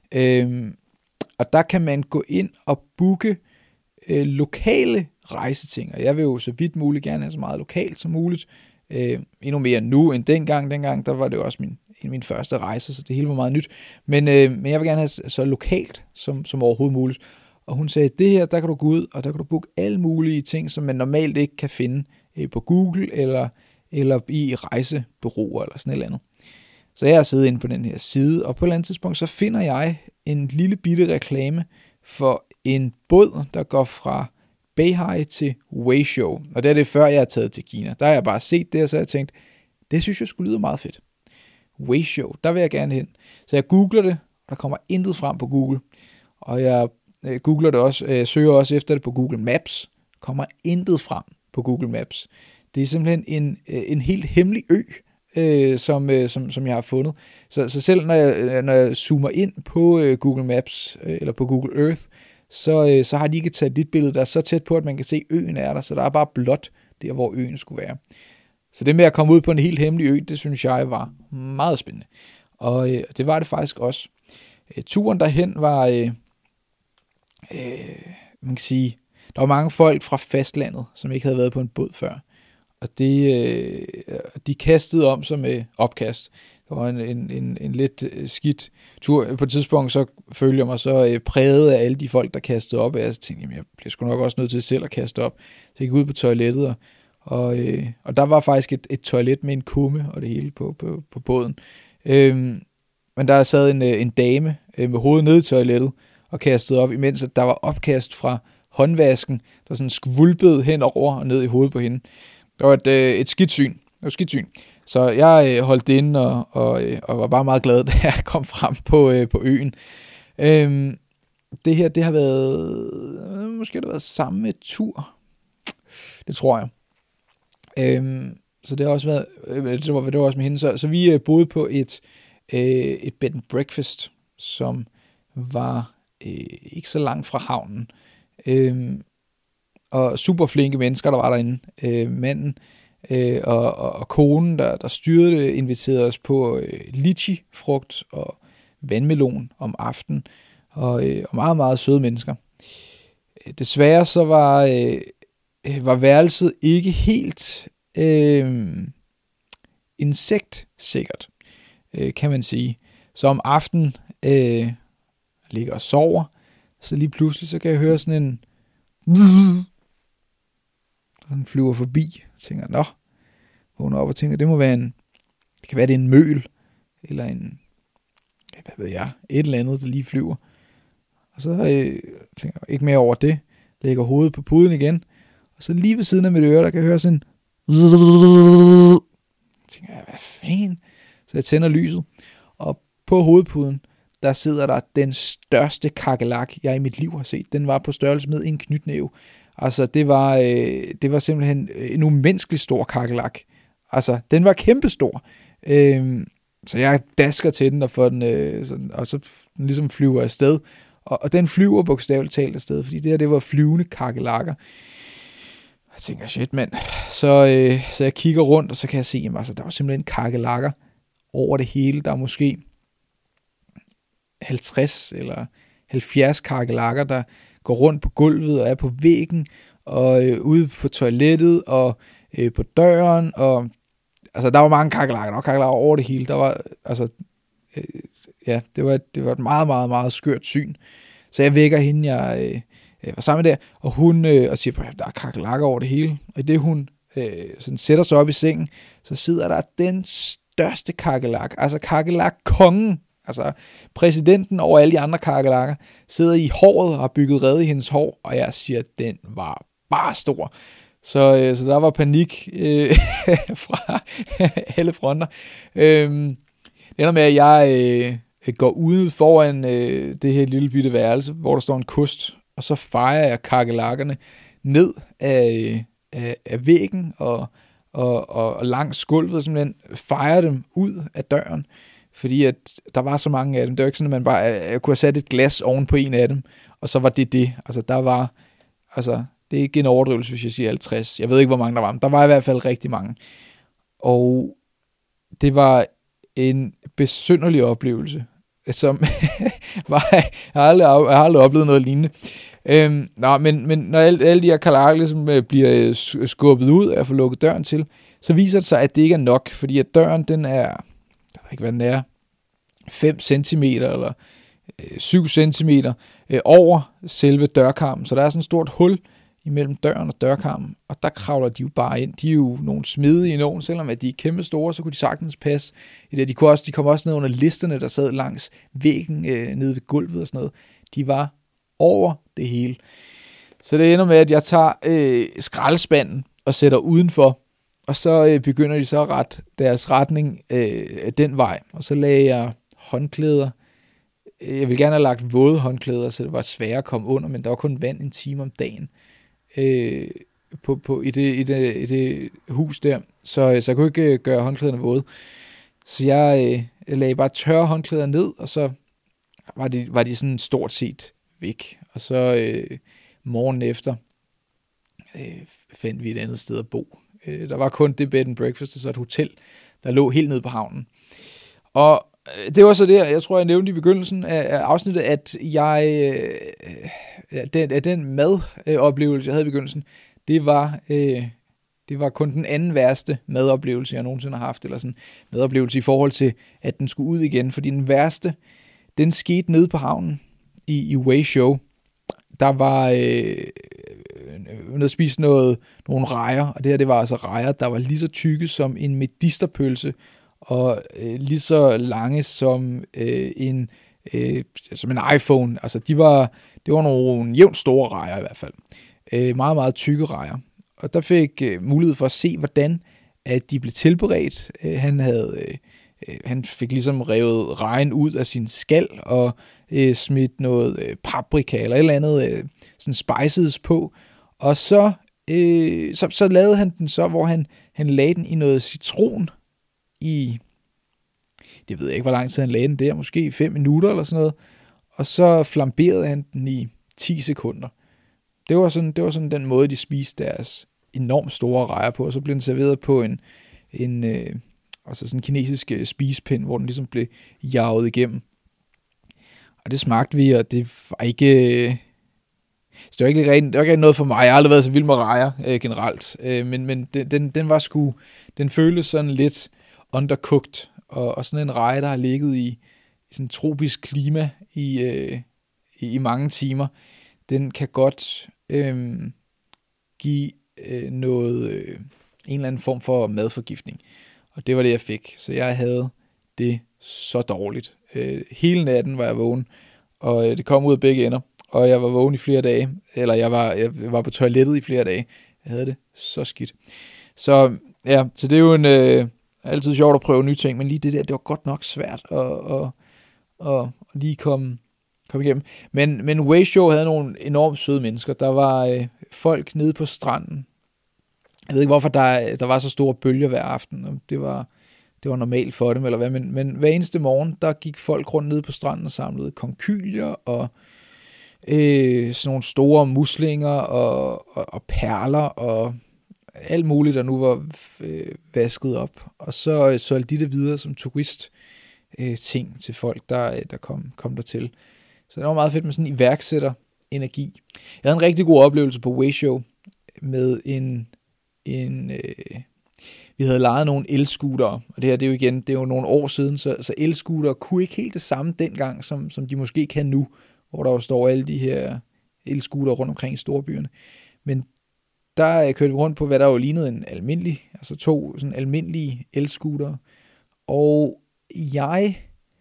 Og der kan man gå ind og booke lokale rejseting, og jeg vil jo så vidt muligt gerne have så meget lokalt som muligt. Endnu mere nu end dengang. Dengang, der var det jo også en af mine første rejser, så det hele var meget nyt. Men jeg vil gerne have så lokalt som overhovedet muligt. Og hun sagde, det her, der kan du gå ud, og der kan du booke alle mulige ting, som man normalt ikke kan finde på Google, eller i rejsebureauer, eller sådan et eller andet. Så jeg har siddet inde på den her side, og på et eller andet tidspunkt, så finder jeg en lille bitte reklame for en båd, der går fra Beihai til Weizhou. Og det er det før jeg er taget til Kina. Der har jeg bare set det, og så har jeg tænkt, det synes jeg skulle lyde meget fedt. Weizhou, der vil jeg gerne hen. Så jeg googler det, og der kommer intet frem på Google. Og jeg googler det også, søger også efter det på Google Maps, kommer intet frem på Google Maps. Det er simpelthen en helt hemmelig ø, som jeg har fundet. Så selv når jeg zoomer ind på Google Maps, eller på Google Earth, så har de ikke et satellitbillede, der er så tæt på, at man kan se, øen er der, så der er bare blåt der, hvor øen skulle være. Så det med at komme ud på en helt hemmelig ø, det synes jeg var meget spændende. Og det var det faktisk også. Turen derhen var, man kan sige, der var mange folk fra fastlandet, som ikke havde været på en båd før. Og de kastede om sig med opkast. Det var en lidt skidt tur. På et tidspunkt så følte jeg mig så præget af alle de folk, der kastede op. Og jeg tænkte, jamen, jeg bliver sgu nok også nødt til selv at kaste op. Så jeg gik ud på toilettet, og der var faktisk et toilet med en kumme og det hele på båden. Men der sad en dame med hovedet nede i toilettet og kastede op, imens at der var opkast fra håndvasken, der sådan skvulpede henover og ned i hovedet på hende. Det var et skidt syn. Det var skidt syn. Så jeg holdt det inde og var bare meget glad, da jeg kom frem på øen. Det her, det har været, måske har det været samme tur. Det tror jeg. Så det har også været, det var også med hende. Så vi boede på et bed and breakfast, som var ikke så langt fra havnen. Og super flinke mennesker, der var derinde. Manden og konen, der styrede det, inviterede os på litchi-frugt og vandmelon om aftenen. Og meget, meget søde mennesker. Desværre så var værelset ikke helt insektsikkert, kan man sige. Så om aftenen ligger og sover, så lige pludselig så kan jeg høre sådan en den flyver forbi. Jeg tænker, nå, vågner op og tænker, det kan være det er en møl, eller hvad ved jeg, et eller andet, der lige flyver. Og så tænker jeg ikke mere over det, lægger hovedet på puden igen, og så lige ved siden af mit øre, der kan jeg høre sådan jeg tænker jeg, hvad fanden? Så jeg tænder lyset, og på hovedpuden, der sidder der den største kakelak, jeg i mit liv har set. Den var på størrelse med en knytnæve. Altså, det var simpelthen en umenneskelig stor kakelak. Altså, den var kæmpestor. Så jeg dasker til den og får den, sådan, og så den ligesom flyver afsted. Og den flyver bogstaveligt talt afsted, fordi det var flyvende kakelakker. Jeg tænker, shit mand. Så jeg kigger rundt, og så kan jeg se, jamen, altså, der var simpelthen kakelakker over det hele. Der er måske 50 eller 70 kakelakker, der går rundt på gulvet og er på væggen og ude på toilettet og på døren, og altså der var mange kakelakker, der var kakelakker over det hele. Der var, altså, det var et meget, meget, meget skørt syn. Så jeg vækker hende, jeg var sammen der, og hun og siger, der er kakelakker over det hele. Og i det hun sådan sætter sig op i sengen, så sidder der den største kakelak, altså kakelak-kongen, altså præsidenten over alle de andre kakelakker, sidder i håret og har bygget rede i hendes hår, og jeg siger, at den var bare stor. Så der var panik fra alle fronter. Det ender med, at jeg går ude foran det her lille bitte værelse, hvor der står en kost, og så fejrer jeg kakelakkerne ned af væggen og langs gulvet, simpelthen fejrer dem ud af døren, fordi at der var så mange af dem. Det var ikke sådan, at man bare jeg kunne have sat et glas oven på en af dem, og så var det. Altså der var, altså det er ikke en overdrivelse, hvis jeg siger 50. Jeg ved ikke, hvor mange der var, men der var i hvert fald rigtig mange. Og det var en besynderlig oplevelse, som jeg har aldrig oplevet noget lignende. Men når alle de her kakelakker ligesom bliver skubbet ud, og jeg får lukket døren til, så viser det sig, at det ikke er nok, fordi at døren, den er, jeg ved ikke hvad den er, 5 cm eller 7 cm over selve dørkarmen. Så der er sådan et stort hul imellem døren og dørkarmen, og der kravler de jo bare ind. De er jo nogle smidige nogen, selvom at de er kæmpe store, så kunne de sagtens passe i det. De kom også ned under listerne, der sad langs væggen nede ved gulvet og sådan noget. De var over det hele. Så det ender med, at jeg tager skraldespanden og sætter udenfor, og så begynder de så at rette deres retning den vej. Og så lagde jeg håndklæder. Jeg ville gerne have lagt våde håndklæder, så det var svært at komme under, men der var kun vand en time om dagen i det hus der. Så jeg kunne ikke gøre håndklæderne våde. Så jeg lagde bare tørre håndklæder ned, og så var de sådan stort set væk. Og så morgen efter fandt vi et andet sted at bo. Der var kun det bed and breakfast, og så et hotel, der lå helt nede på havnen. Og det var så der, jeg tror, jeg nævnte i begyndelsen af afsnittet, at den madoplevelse, jeg havde i begyndelsen, det var kun den anden værste madoplevelse, jeg nogensinde har haft, eller sådan madoplevelse i forhold til, at den skulle ud igen, fordi den værste, den skete nede på havnen i Weisho. Der var noget spist nogle rejer, og det her, det var altså rejer, der var lige så tykke som en medisterpølse, og lige så lange som en iPhone. Altså det var nogle jævnt store rejer i hvert fald. Meget, meget tykke rejer. Og der fik mulighed for at se, hvordan at de blev tilberedt. Han fik ligesom revet rejen ud af sin skal og smidt noget paprika eller et eller andet sådan spices på. Og så lavede han den så, hvor han lagde den i noget citron det ved jeg ikke, hvor lang tid han lagde den der, måske 5 minutter eller sådan noget, og så flamberede han den i 10 sekunder. Det var sådan den måde, de spiste deres enormt store rejer på, og så blev den serveret på altså sådan en kinesisk spisepind, hvor den ligesom blev jaget igennem. Og det smagte vi, og det var ikke... Så det var ikke noget for mig. Jeg har aldrig været så vild med rejer generelt, men den føltes sådan lidt undercooked, og sådan en reje, der har ligget i sådan tropisk klima i mange timer, den kan godt give en eller anden form for madforgiftning. Og det var det, jeg fik. Så jeg havde det så dårligt. Hele natten var jeg vågen, og det kom ud af begge ender, og jeg var vågen i flere dage, eller jeg var på toilettet i flere dage. Jeg havde det så skidt. Så ja, så det er jo altid sjovt at prøve nye ting, men lige det der, det var godt nok svært at lige komme igennem. Men Weisho havde nogle enormt søde mennesker. Der var folk nede på stranden. Jeg ved ikke, hvorfor der var så store bølger hver aften. Det var normalt for dem, eller hvad. Men hver eneste morgen, der gik folk rundt nede på stranden og samlede konkylier og sådan nogle store muslinger og perler og alt muligt, der nu var vasket op. Og så solgte de det videre som turist ting til folk, der kom dertil. Så det var meget fedt med sådan en iværksætter-energi. Jeg havde en rigtig god oplevelse på Weisho med vi havde lejet nogle elscootere, og det her, det er jo nogle år siden, så elscootere kunne ikke helt det samme dengang, som de måske kan nu, hvor der jo står alle de her elscootere rundt omkring i storbyerne. Men der kørte vi rundt på, hvad der jo lignede en almindelig, altså 2 sådan almindelige elscootere, og jeg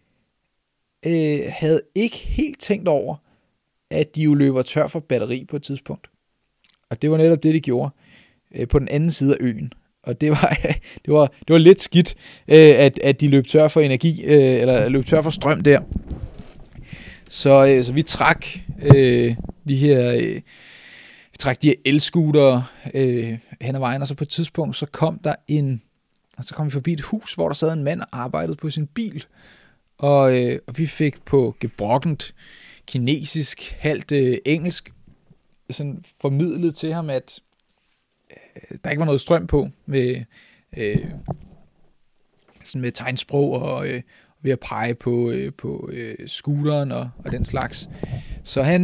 havde ikke helt tænkt over, at de jo løber tør for batteri på et tidspunkt. Og det var netop det, de gjorde på den anden side af øen. Og det var lidt skidt, at de løb tør for energi, eller løb tør for strøm der. Så vi trak de her elscootere hen ad vejen, og så på et tidspunkt, så kom vi forbi et hus, hvor der sad en mand og arbejdede på sin bil. Og vi fik på gebrokkent kinesisk, halvt engelsk, sådan formidlet til ham, at der ikke var noget strøm på med tegnsprog og ved at pege på scooteren og den slags. Så han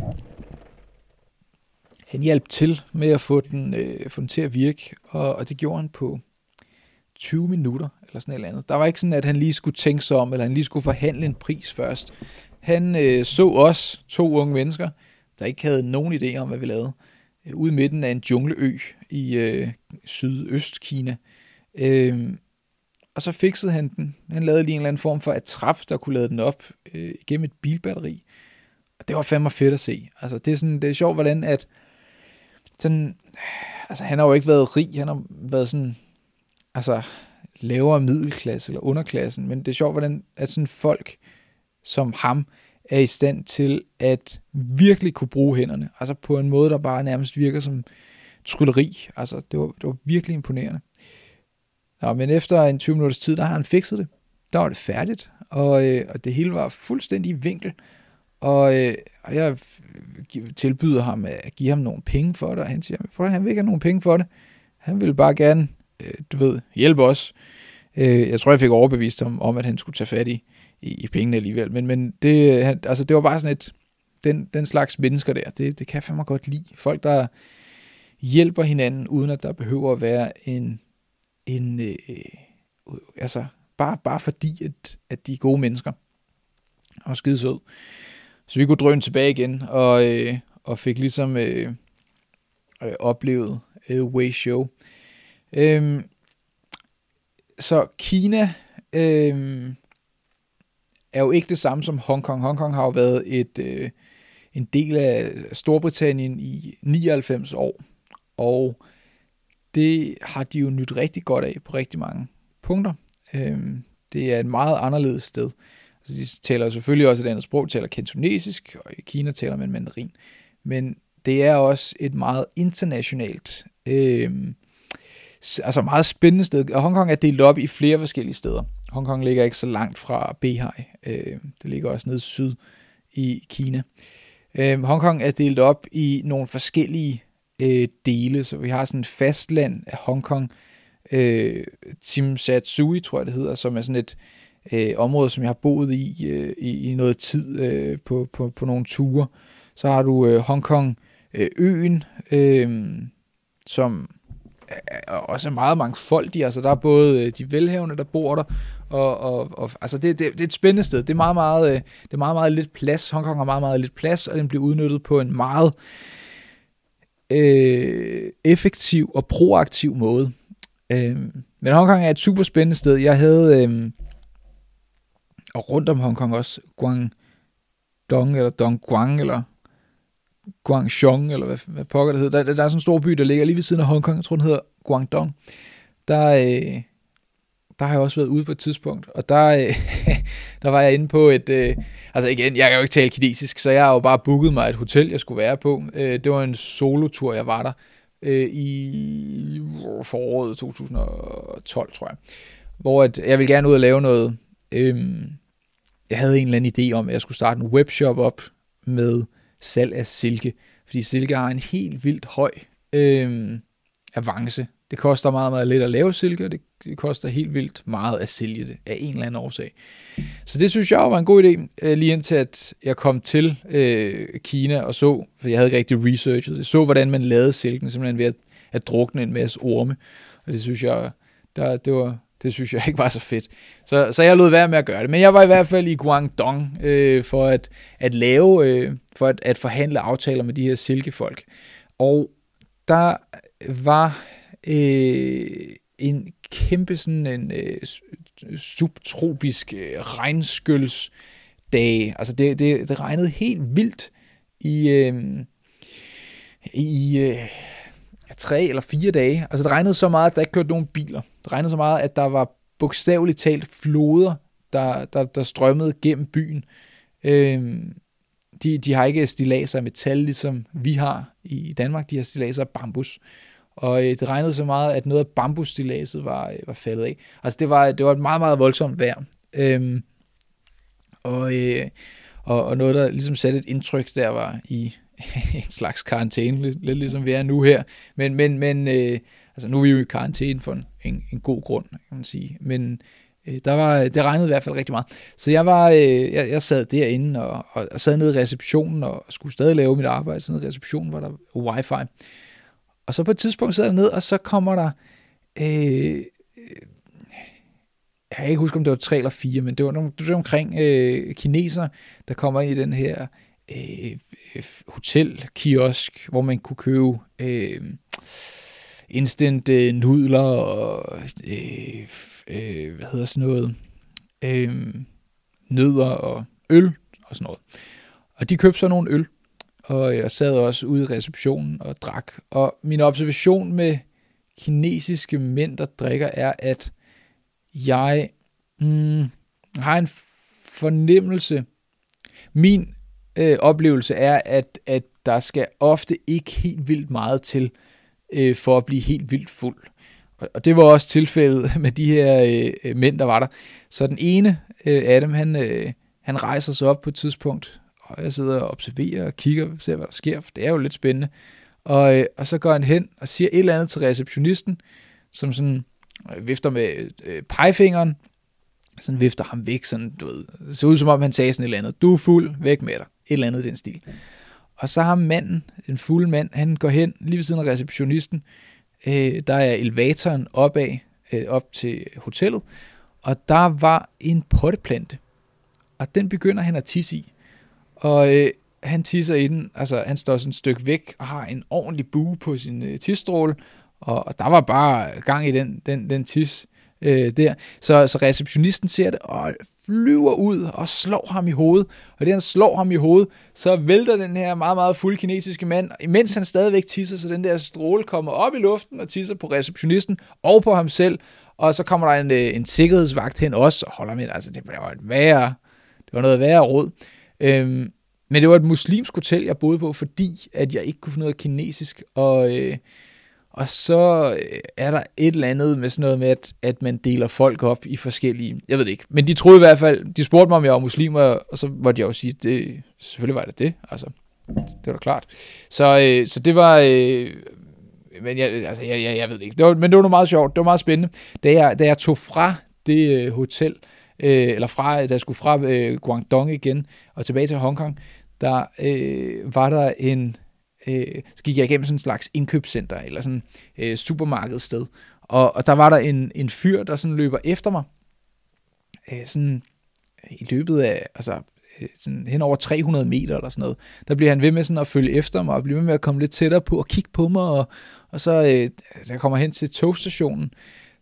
hjalp til med at få den til at virke, og det gjorde han på 20 minutter, eller sådan et eller andet. Der var ikke sådan, at han lige skulle tænke sig om, eller han lige skulle forhandle en pris først. Han så os 2 unge mennesker, der ikke havde nogen idé om, hvad vi lavede, ude i midten af en jungleø i Sydøst-Kina. Og så fiksede han den. Han lavede lige en eller anden form for attrap, der kunne lade den op igennem et bilbatteri. Og det var fandme fedt at se. Altså, det er sjovt, hvordan at sådan, altså, han har jo ikke været rig, han har været sådan, altså, lavere middelklasse eller underklassen, men det er sjovt, hvordan at sådan folk som ham er i stand til at virkelig kunne bruge hænderne, altså på en måde, der bare nærmest virker som trylleri. Altså, det var virkelig imponerende. Nå, men efter en 20 minutters tid, der har han fikset det. Der var det færdigt, og det hele var fuldstændig i vinkel. Og jeg tilbyder ham at give ham nogle penge for det, og han siger, at han vil ikke have nogle penge for det. Han ville bare gerne, hjælpe os. Jeg tror, jeg fik overbevist ham om, at han skulle tage fat i pengene alligevel. Men det var bare sådan den slags mennesker der. Det kan jeg fandme godt lide. Folk, der hjælper hinanden, uden at der behøver at være altså bare fordi, at de er gode mennesker. Og skide sød. Så vi kunne drøne tilbage igen, og fik ligesom oplevet Wei Show. Så Kina er jo ikke det samme som Hongkong. Hongkong har jo været en del af Storbritannien i 99 år, og det har de jo nydt rigtig godt af på rigtig mange punkter. Det er et meget anderledes sted. Altså, de taler selvfølgelig også et andet sprog, taler kantonesisk, og i Kina taler man mandarin. Men det er også et meget internationalt, altså meget spændende sted. Og Hongkong er delt op i flere forskellige steder. Hongkong ligger ikke så langt fra Beihai. Det ligger også nede syd i Kina. Hongkong er delt op i nogle forskellige dele, så vi har sådan et fastland af Hongkong, Tsim Sha Tsui, tror jeg det hedder, som er sådan et område, som jeg har boet i noget tid på nogle ture. Så har du Hongkong øen, som også er meget mangfoldig. Altså der er både de velhavende, der bor der, og altså det er et spændende sted. Det er meget, meget lidt plads. Hongkong har meget, meget lidt plads, og den bliver udnyttet på en meget effektiv og proaktiv måde. Men Hongkong er et super spændende sted. Jeg havde og rundt om Hongkong også Guangdong eller Dongguan eller Guangzhou eller hvad pokker det hedder. Der er sådan en stor by, der ligger lige ved siden af Hongkong. Jeg tror den hedder Guangdong. Der har jeg også været ude på et tidspunkt, og der var jeg inde på altså igen, jeg kan jo ikke tale kinesisk, så jeg har jo bare booket mig et hotel, jeg skulle være på. Det var en solotur, jeg var der i foråret 2012, tror jeg. Hvor jeg ville gerne ud og lave noget. Jeg havde en eller anden idé om, at jeg skulle starte en webshop op med salg af silke, fordi silke har en helt vildt høj avance. Det koster meget, meget lidt at lave silke, og det koster helt vildt meget at sælge det af en eller anden årsag. Så det synes jeg var en god idé, lige indtil at jeg kom til Kina og så, for jeg havde ikke rigtig researchet det, så hvordan man lavede silken, simpelthen ved at drukne en masse orme. Og det synes jeg Det synes jeg ikke var så fedt. Så jeg lod være med at gøre det. Men jeg var i hvert fald i Guangdong for at forhandle aftaler med de her silkefolk. Og der var en kæmpe sådan en subtropisk regnskølsdag. Altså det regnede helt vildt i 3 eller 4 dage. Altså det regnede så meget, at der ikke kørte nogen biler. Det regnede så meget, at der var bogstaveligt talt floder, der strømmede gennem byen. De har ikke stillaser af metal, ligesom vi har i Danmark. De har stillaser af bambus. Og det regnede så meget, at noget af bambusstillaset var faldet af. Altså det var et meget, meget voldsomt vejr. Og noget, der ligesom satte et indtryk, der var i en slags karantæne, lidt ligesom vi er nu her. Men altså nu er vi jo i karantæne for en god grund, kan man sige. Men det regnede i hvert fald rigtig meget. Så jeg sad derinde og sad nede i receptionen og skulle stadig lave mit arbejde. Så nede i receptionen var der wifi. Og så på et tidspunkt sidder jeg ned, og så kommer der jeg kan ikke huske, om det var 3 eller 4, men det var omkring kineser, der kommer ind i den her hotelkiosk, hvor man kunne købe instant nudler og hvad hedder sådan noget, nødder og øl og sådan noget. Og de købte så nogle øl, og jeg sad også ude i receptionen og drak. Og min observation med kinesiske mænd, der drikker, er, at jeg har en fornemmelse. Min oplevelse er, at der skal ofte ikke helt vildt meget til, for at blive helt vildt fuld. Og det var også tilfældet med de her mænd, der var der. Så den ene af dem, han rejser sig op på et tidspunkt, og jeg sidder og observerer og kigger og ser, hvad der sker, for det er jo lidt spændende. Og så går han hen og siger et eller andet til receptionisten, som sådan vifter med pegefingeren, sådan vifter ham væk, sådan, du ved, det ser ud som om han sagde sådan et eller andet, du er fuld, væk med dig, et eller andet i den stil. Og så har manden, en fuld mand, han går hen lige ved siden af receptionisten, der er elevatoren op til hotellet, og der var en potteplante, og den begynder han at tisse i, og han tisser i den, altså han står sådan et stykke væk, og har en ordentlig bue på sin tisstråle, og der var bare gang i den tis der. Så receptionisten ser det, og flyver ud og slår ham i hovedet. Og det han slår ham i hovedet, så vælter den her meget, meget fulde kinesiske mand, imens han stadigvæk tisser, så den der stråle kommer op i luften og tisser på receptionisten og på ham selv. Og så kommer der en sikkerhedsvagt hen også og holder med. Altså det var noget værre råd. Men det var et muslimsk hotel, jeg boede på, fordi at jeg ikke kunne finde noget kinesisk, og så er der et eller andet med sådan noget med, at man deler folk op i forskellige, jeg ved ikke, men de troede i hvert fald, de spurgte mig, om jeg var muslim, og så måtte jeg jo sige, det, selvfølgelig var det, altså, det var da klart. Så det var, men jeg ved ikke, men det var meget sjovt, det var meget spændende, da jeg tog fra det hotel, da jeg skulle fra Guangdong igen, og tilbage til Hongkong, der var der så gik jeg igennem sådan en slags indkøbscenter, eller sådan supermarkedssted, og der var der en fyr, der sådan løber efter mig, sådan i løbet af, altså sådan hen over 300 meter eller sådan noget, der bliver han ved med sådan at følge efter mig, og bliver ved med at komme lidt tættere på, og kigge på mig, og så der kommer hen til togstationen,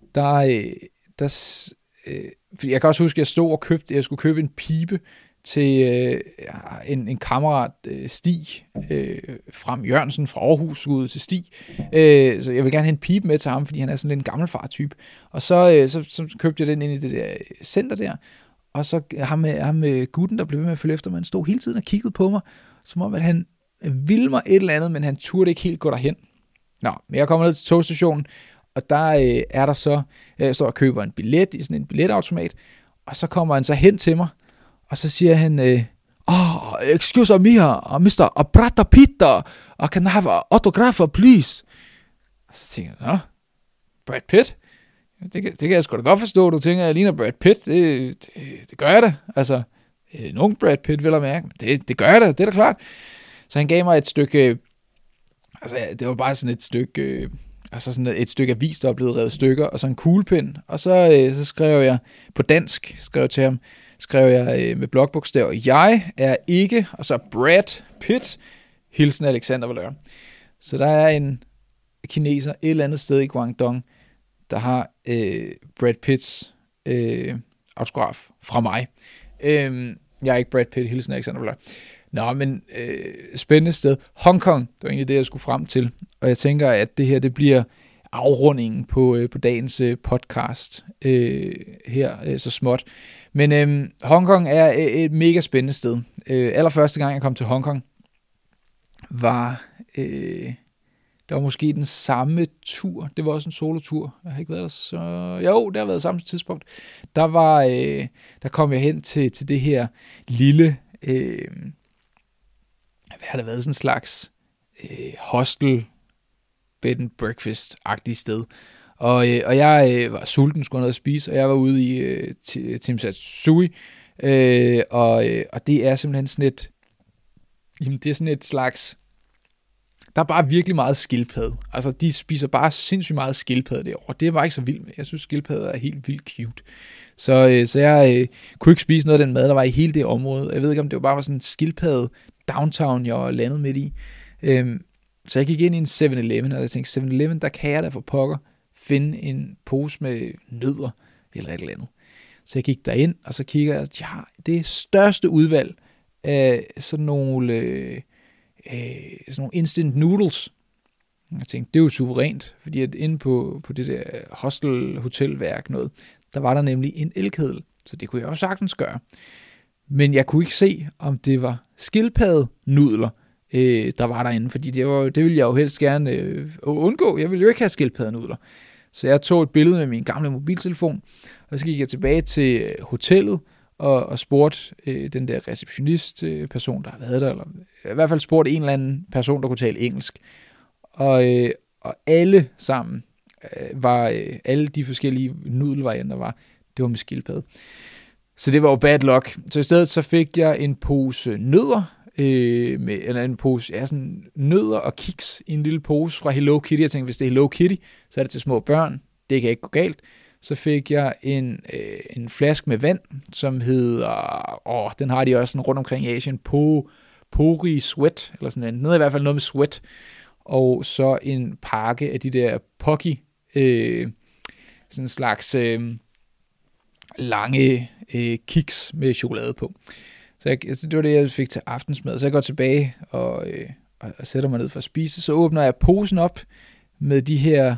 jeg kan også huske, at jeg stod og jeg skulle købe en pibe til en kammerat, Stig, fra Jørgensen fra Aarhus, ud til Stig. Så jeg vil gerne have en pibe med til ham, fordi han er sådan lidt en gammelfar-type. Og så købte jeg den ind i det der center der, og så ham med gutten, der blev ved med at følge efter mig, han stod hele tiden og kiggede på mig, som om at han ville mig et eller andet, men han turde ikke helt gå derhen. Nå, men jeg kommer ned til togstationen, og der er der så, jeg står og køber en billet i sådan en billetautomat, og så kommer han så hen til mig, og så siger han, excuse me, Mr. Brad Pitt, can I have an autograph, please? Og så tænker jeg, Brad Pitt? Det kan jeg sgu da godt forstå, du tænker, jeg ligner Brad Pitt, det gør jeg da, altså, nogen Brad Pitt vil jeg mærke, det gør jeg da, det er da klart. Så han gav mig et stykke, altså det var bare sådan et stykke altså sådan et stykke avis, der er blevet revet i stykker, og så en kuglepen, og så skrev jeg på dansk, skrev jeg med blokbogstaver, jeg er ikke, og så Brad Pitt, hilsen Alexander Valeur. Så der er en kineser et eller andet sted i Guangdong, der har Brad Pitts autograf fra mig. Jeg er ikke Brad Pitt, hilsen Alexander Valeur. Nå, men spændende sted. Hongkong, det var egentlig det, jeg skulle frem til. Og jeg tænker, at det her, det bliver afrundingen på dagens podcast her så småt. Men Hongkong er et mega spændende sted. Allerførste gang, jeg kom til Hongkong, var det var måske den samme tur. Det var også en solotur. Jeg har ikke været der så... Jo, det har været samme tidspunkt. Der kom jeg hen til det her lille... hvad har det været? Sådan en slags hostel, bed and breakfast-agtigt sted. Og jeg var sulten, skulle have noget at spise, og jeg var ude i Tim Sat Sui. Og det er simpelthen sådan et... Jamen, det er sådan et slags... Der er bare virkelig meget skildpadde. Altså, de spiser bare sindssygt meget skildpadde derovre. Det var ikke så vildt med. Jeg synes, skildpadde er helt vildt cute. Så jeg kunne ikke spise noget af den mad, der var i hele det område. Jeg ved ikke, om det var bare sådan en skildpadde downtown, jeg var landet midt i. Så jeg gik ind i en 7-Eleven, og jeg tænkte, 7-Eleven, der kan jeg da for pokker finde en pose med nødder, eller et eller andet. Så jeg gik derind, og så kigger jeg, ja, det største udvalg af sådan nogle instant noodles. Jeg tænkte, det er jo suverænt, fordi at inde på det der hostel-hotelværk noget, der var der nemlig en elkedel, så det kunne jeg jo sagtens gøre. Men jeg kunne ikke se, om det var skildpaddenudler, der var derinde, fordi det ville jeg jo helst gerne undgå. Jeg ville jo ikke have skildpaddenudler. Så jeg tog et billede med min gamle mobiltelefon, og så gik jeg tilbage til hotellet, og spurgte den der receptionist-person, der har været der, eller i hvert fald spurgte en eller anden person, der kunne tale engelsk. Og alle sammen var, alle de forskellige nudelvarianter det var med skildpadde. Så det var jo bad luck. Så i stedet så fik jeg en pose nødder, eller en pose, sådan nødder og kiks i en lille pose fra Hello Kitty. Jeg tænkte, hvis det er Hello Kitty, så er det til små børn. Det kan ikke gå galt. Så fik jeg en flaske med vand, som hedder, den har de også sådan rundt omkring i Asien, Pori Sweat, eller sådan noget. Noget i hvert fald noget med sweat. Og så en pakke af de der Pocky, sådan en slags lange kiks med chokolade på. Så det var det, jeg fik til aftensmad. Så jeg går tilbage og sætter mig ned for at spise. Så åbner jeg posen op med de her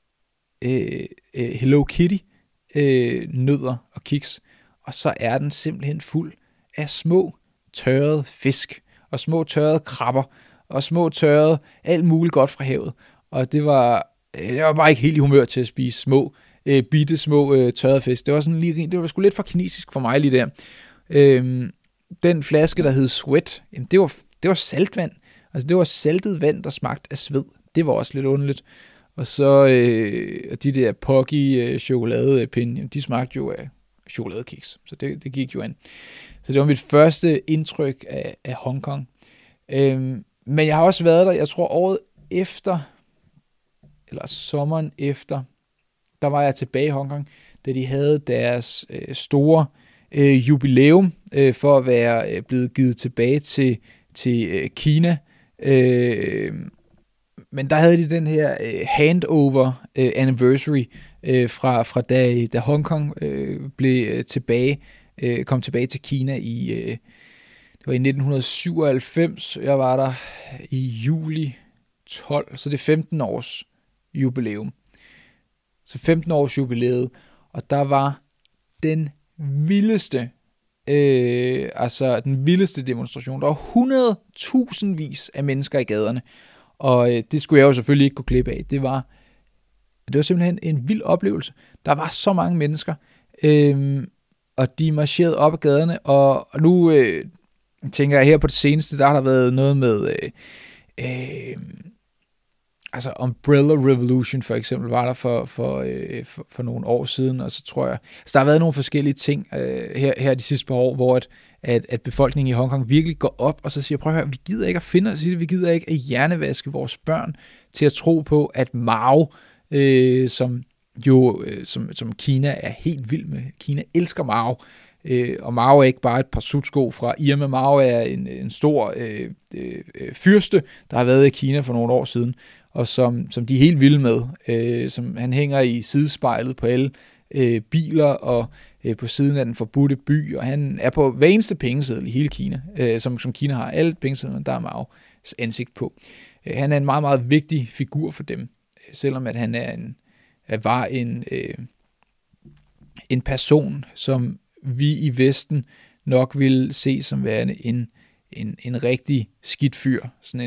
Hello Kitty nødder og kiks. Og så er den simpelthen fuld af små tørrede fisk og små tørrede krabber og små tørrede alt muligt godt fra havet. Og jeg var bare ikke helt i humør til at spise bitte små tørrede fisk. Det var sådan lige, det var sgu lidt for kinesisk for mig lige der. Den flaske, der hed Sweat, jamen det var saltvand. Altså det var saltet vand, der smagte af sved. Det var også lidt underligt. Og så de der Pocky chokoladepinde, de smagte jo af chokoladekiks. Så det gik jo an. Så det var mit første indtryk af Hongkong. Men jeg har også været der, jeg tror året efter, eller sommeren efter, der var jeg tilbage i Hongkong, da de havde deres store jubilæum for at være blevet givet tilbage til Kina. Men der havde de den her handover anniversary fra da Hongkong kom tilbage til Kina det var i 1997. Jeg var der i juli 12, så det er 15 års jubilæum. Så 15 års jubilæet, og der var den vildeste demonstration. Der var 100.000 af mennesker i gaderne, og det skulle jeg jo selvfølgelig ikke gå glip af. Det var simpelthen en vild oplevelse. Der var så mange mennesker, og de marcherede op ad gaderne, og nu tænker jeg her på det seneste, der har der været noget med Umbrella Revolution for eksempel var der for nogle år siden, og så tror jeg, så der har været nogle forskellige ting her de sidste par år, hvor at befolkningen i Hongkong virkelig går op og så siger, prøv at høre, vi gider ikke at finde os i det, vi gider ikke at hjernevaske vores børn til at tro på, at Mao, som Kina er helt vild med. Kina elsker Mao, og Mao er ikke bare et par sutsko fra Irma. Mao er en stor fyrste, der har været i Kina for nogle år siden, og som de er helt vilde med. Som han hænger i sidespejlet på alle biler og på siden af den forbudte by, og han er på hver eneste pengeseddel i hele Kina, som Kina har. Alle pengesedlerne, der er Maos ansigt på. Han er en meget, meget vigtig figur for dem, selvom at han var en person, som vi i Vesten nok ville se som værende en rigtig skidt fyr.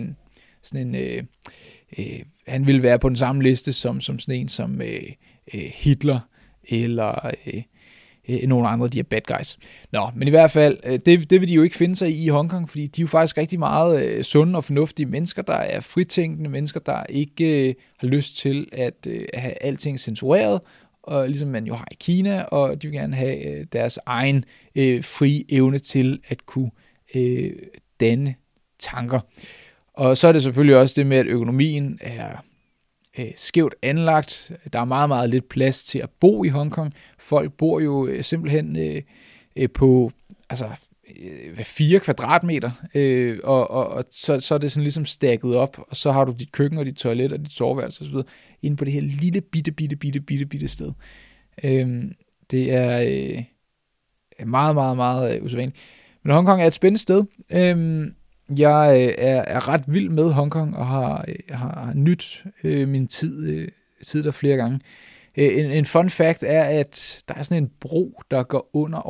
Han ville være på den samme liste som sådan en som Hitler eller nogle andre af de her bad guys. Nå, men i hvert fald, det vil de jo ikke finde sig i Hongkong, fordi de er jo faktisk rigtig meget sunde og fornuftige mennesker, der er fritænkende mennesker, der ikke har lyst til at have alting censureret, og ligesom man jo har i Kina, og de vil gerne have deres egen frie evne til at kunne danne tanker. Og så er det selvfølgelig også det med, at økonomien er skævt anlagt. Der er meget, meget lidt plads til at bo i Hongkong. Folk bor jo simpelthen på 4 kvadratmeter, og så er det sådan ligesom stakket op, og så har du dit køkken og dit toilet og dit soveværelse osv. inde på det her lille bitte sted. Det er meget, meget, meget usædvanligt. Men Hongkong er et spændende sted. Jeg er ret vild med Hongkong og har nydt min tid der flere gange. En fun fact er, at der er sådan en bro, der går under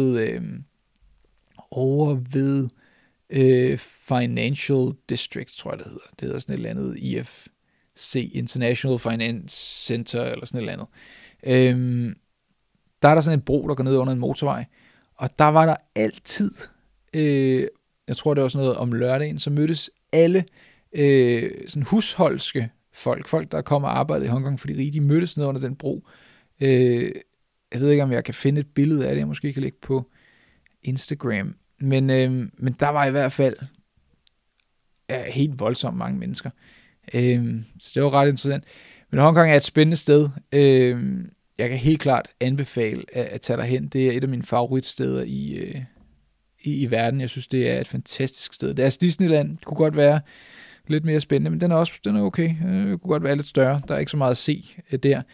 over ved Financial District, tror jeg det hedder. Det hedder sådan et eller andet IFC, International Finance Center, eller sådan et eller andet. Der er der sådan en bro, der går ned under en motorvej, og der var der altid, jeg tror det var sådan noget om lørdagen, så mødtes alle sådan husholdske folk, der kommer og arbejder i Hongkong for de rige, de mødtes ned under den bro. Jeg ved ikke, om jeg kan finde et billede af det, jeg måske kan lægge på Instagram. Men der var i hvert fald helt voldsomt mange mennesker. Så det var ret interessant. Men Hongkong er et spændende sted. Jeg kan helt klart anbefale at tage derhen. Det er et af mine favoritsteder i verden. Jeg synes, det er et fantastisk sted. Deres Disneyland kunne godt være lidt mere spændende, men den er okay. Det kunne godt være lidt større. Der er ikke så meget at se der.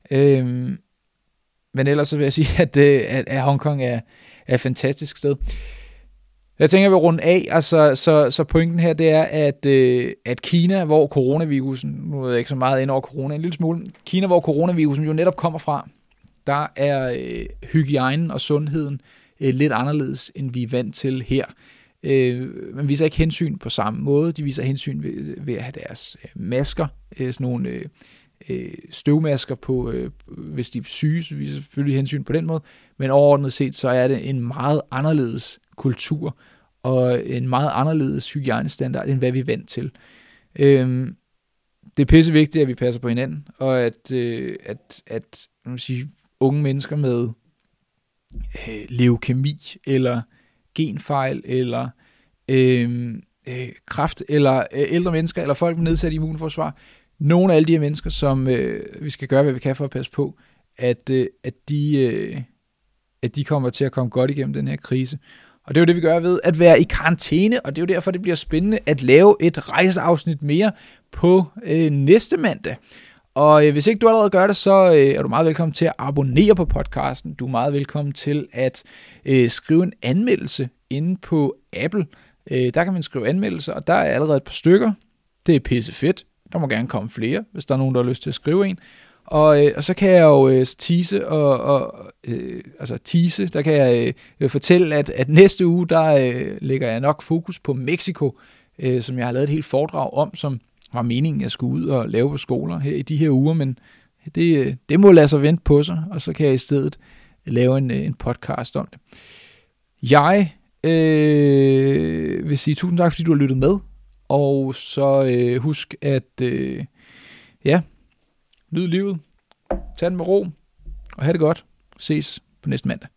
Men ellers så vil jeg sige, at Hongkong er et fantastisk sted. Jeg tænker, at vi runde af, altså, så pointen her, det er, at Kina, hvor coronavirusen, nu ved jeg ikke så meget ind over corona, en lille smule, Kina, hvor coronavirusen jo netop kommer fra, der er hygiejnen og sundheden lidt anderledes, end vi er vant til her. Man viser ikke hensyn på samme måde. De viser hensyn ved at have deres masker, sådan nogle støvmasker på, hvis de er syge, så viser selvfølgelig hensyn på den måde. Men overordnet set, så er det en meget anderledes kultur og en meget anderledes hygiejnestandard, end hvad vi er vant til. Det er pisse vigtigt, at vi passer på hinanden, og at man sige, unge mennesker med leukemi eller genfejl eller kræft eller ældre mennesker eller folk med nedsat immunforsvar, nogle af alle de her mennesker, som vi skal gøre, hvad vi kan for at passe på, at de kommer til at komme godt igennem den her krise. Og det er jo det, vi gør ved at være i karantæne, og det er jo derfor, det bliver spændende at lave et rejseafsnit mere på næste mandag. Og hvis ikke du allerede gør det, så er du meget velkommen til at abonnere på podcasten. Du er meget velkommen til at skrive en anmeldelse inde på Apple. Der kan man skrive anmeldelser, og der er allerede et par stykker. Det er pisse fedt. Der må gerne komme flere, hvis der er nogen, der har lyst til at skrive en. Og så kan jeg jo tease, der kan jeg fortælle, at næste uge, der lægger jeg nok fokus på Mexico, som jeg har lavet et helt foredrag om, som var meningen, jeg skulle ud og lave på skoler her i de her uger, men det må lade sig vente på sig, og så kan jeg i stedet lave en podcast om det. Jeg vil sige tusind tak, fordi du har lyttet med, og så husk at nyd livet, tag den med ro, og have det godt. Ses på næste mandag.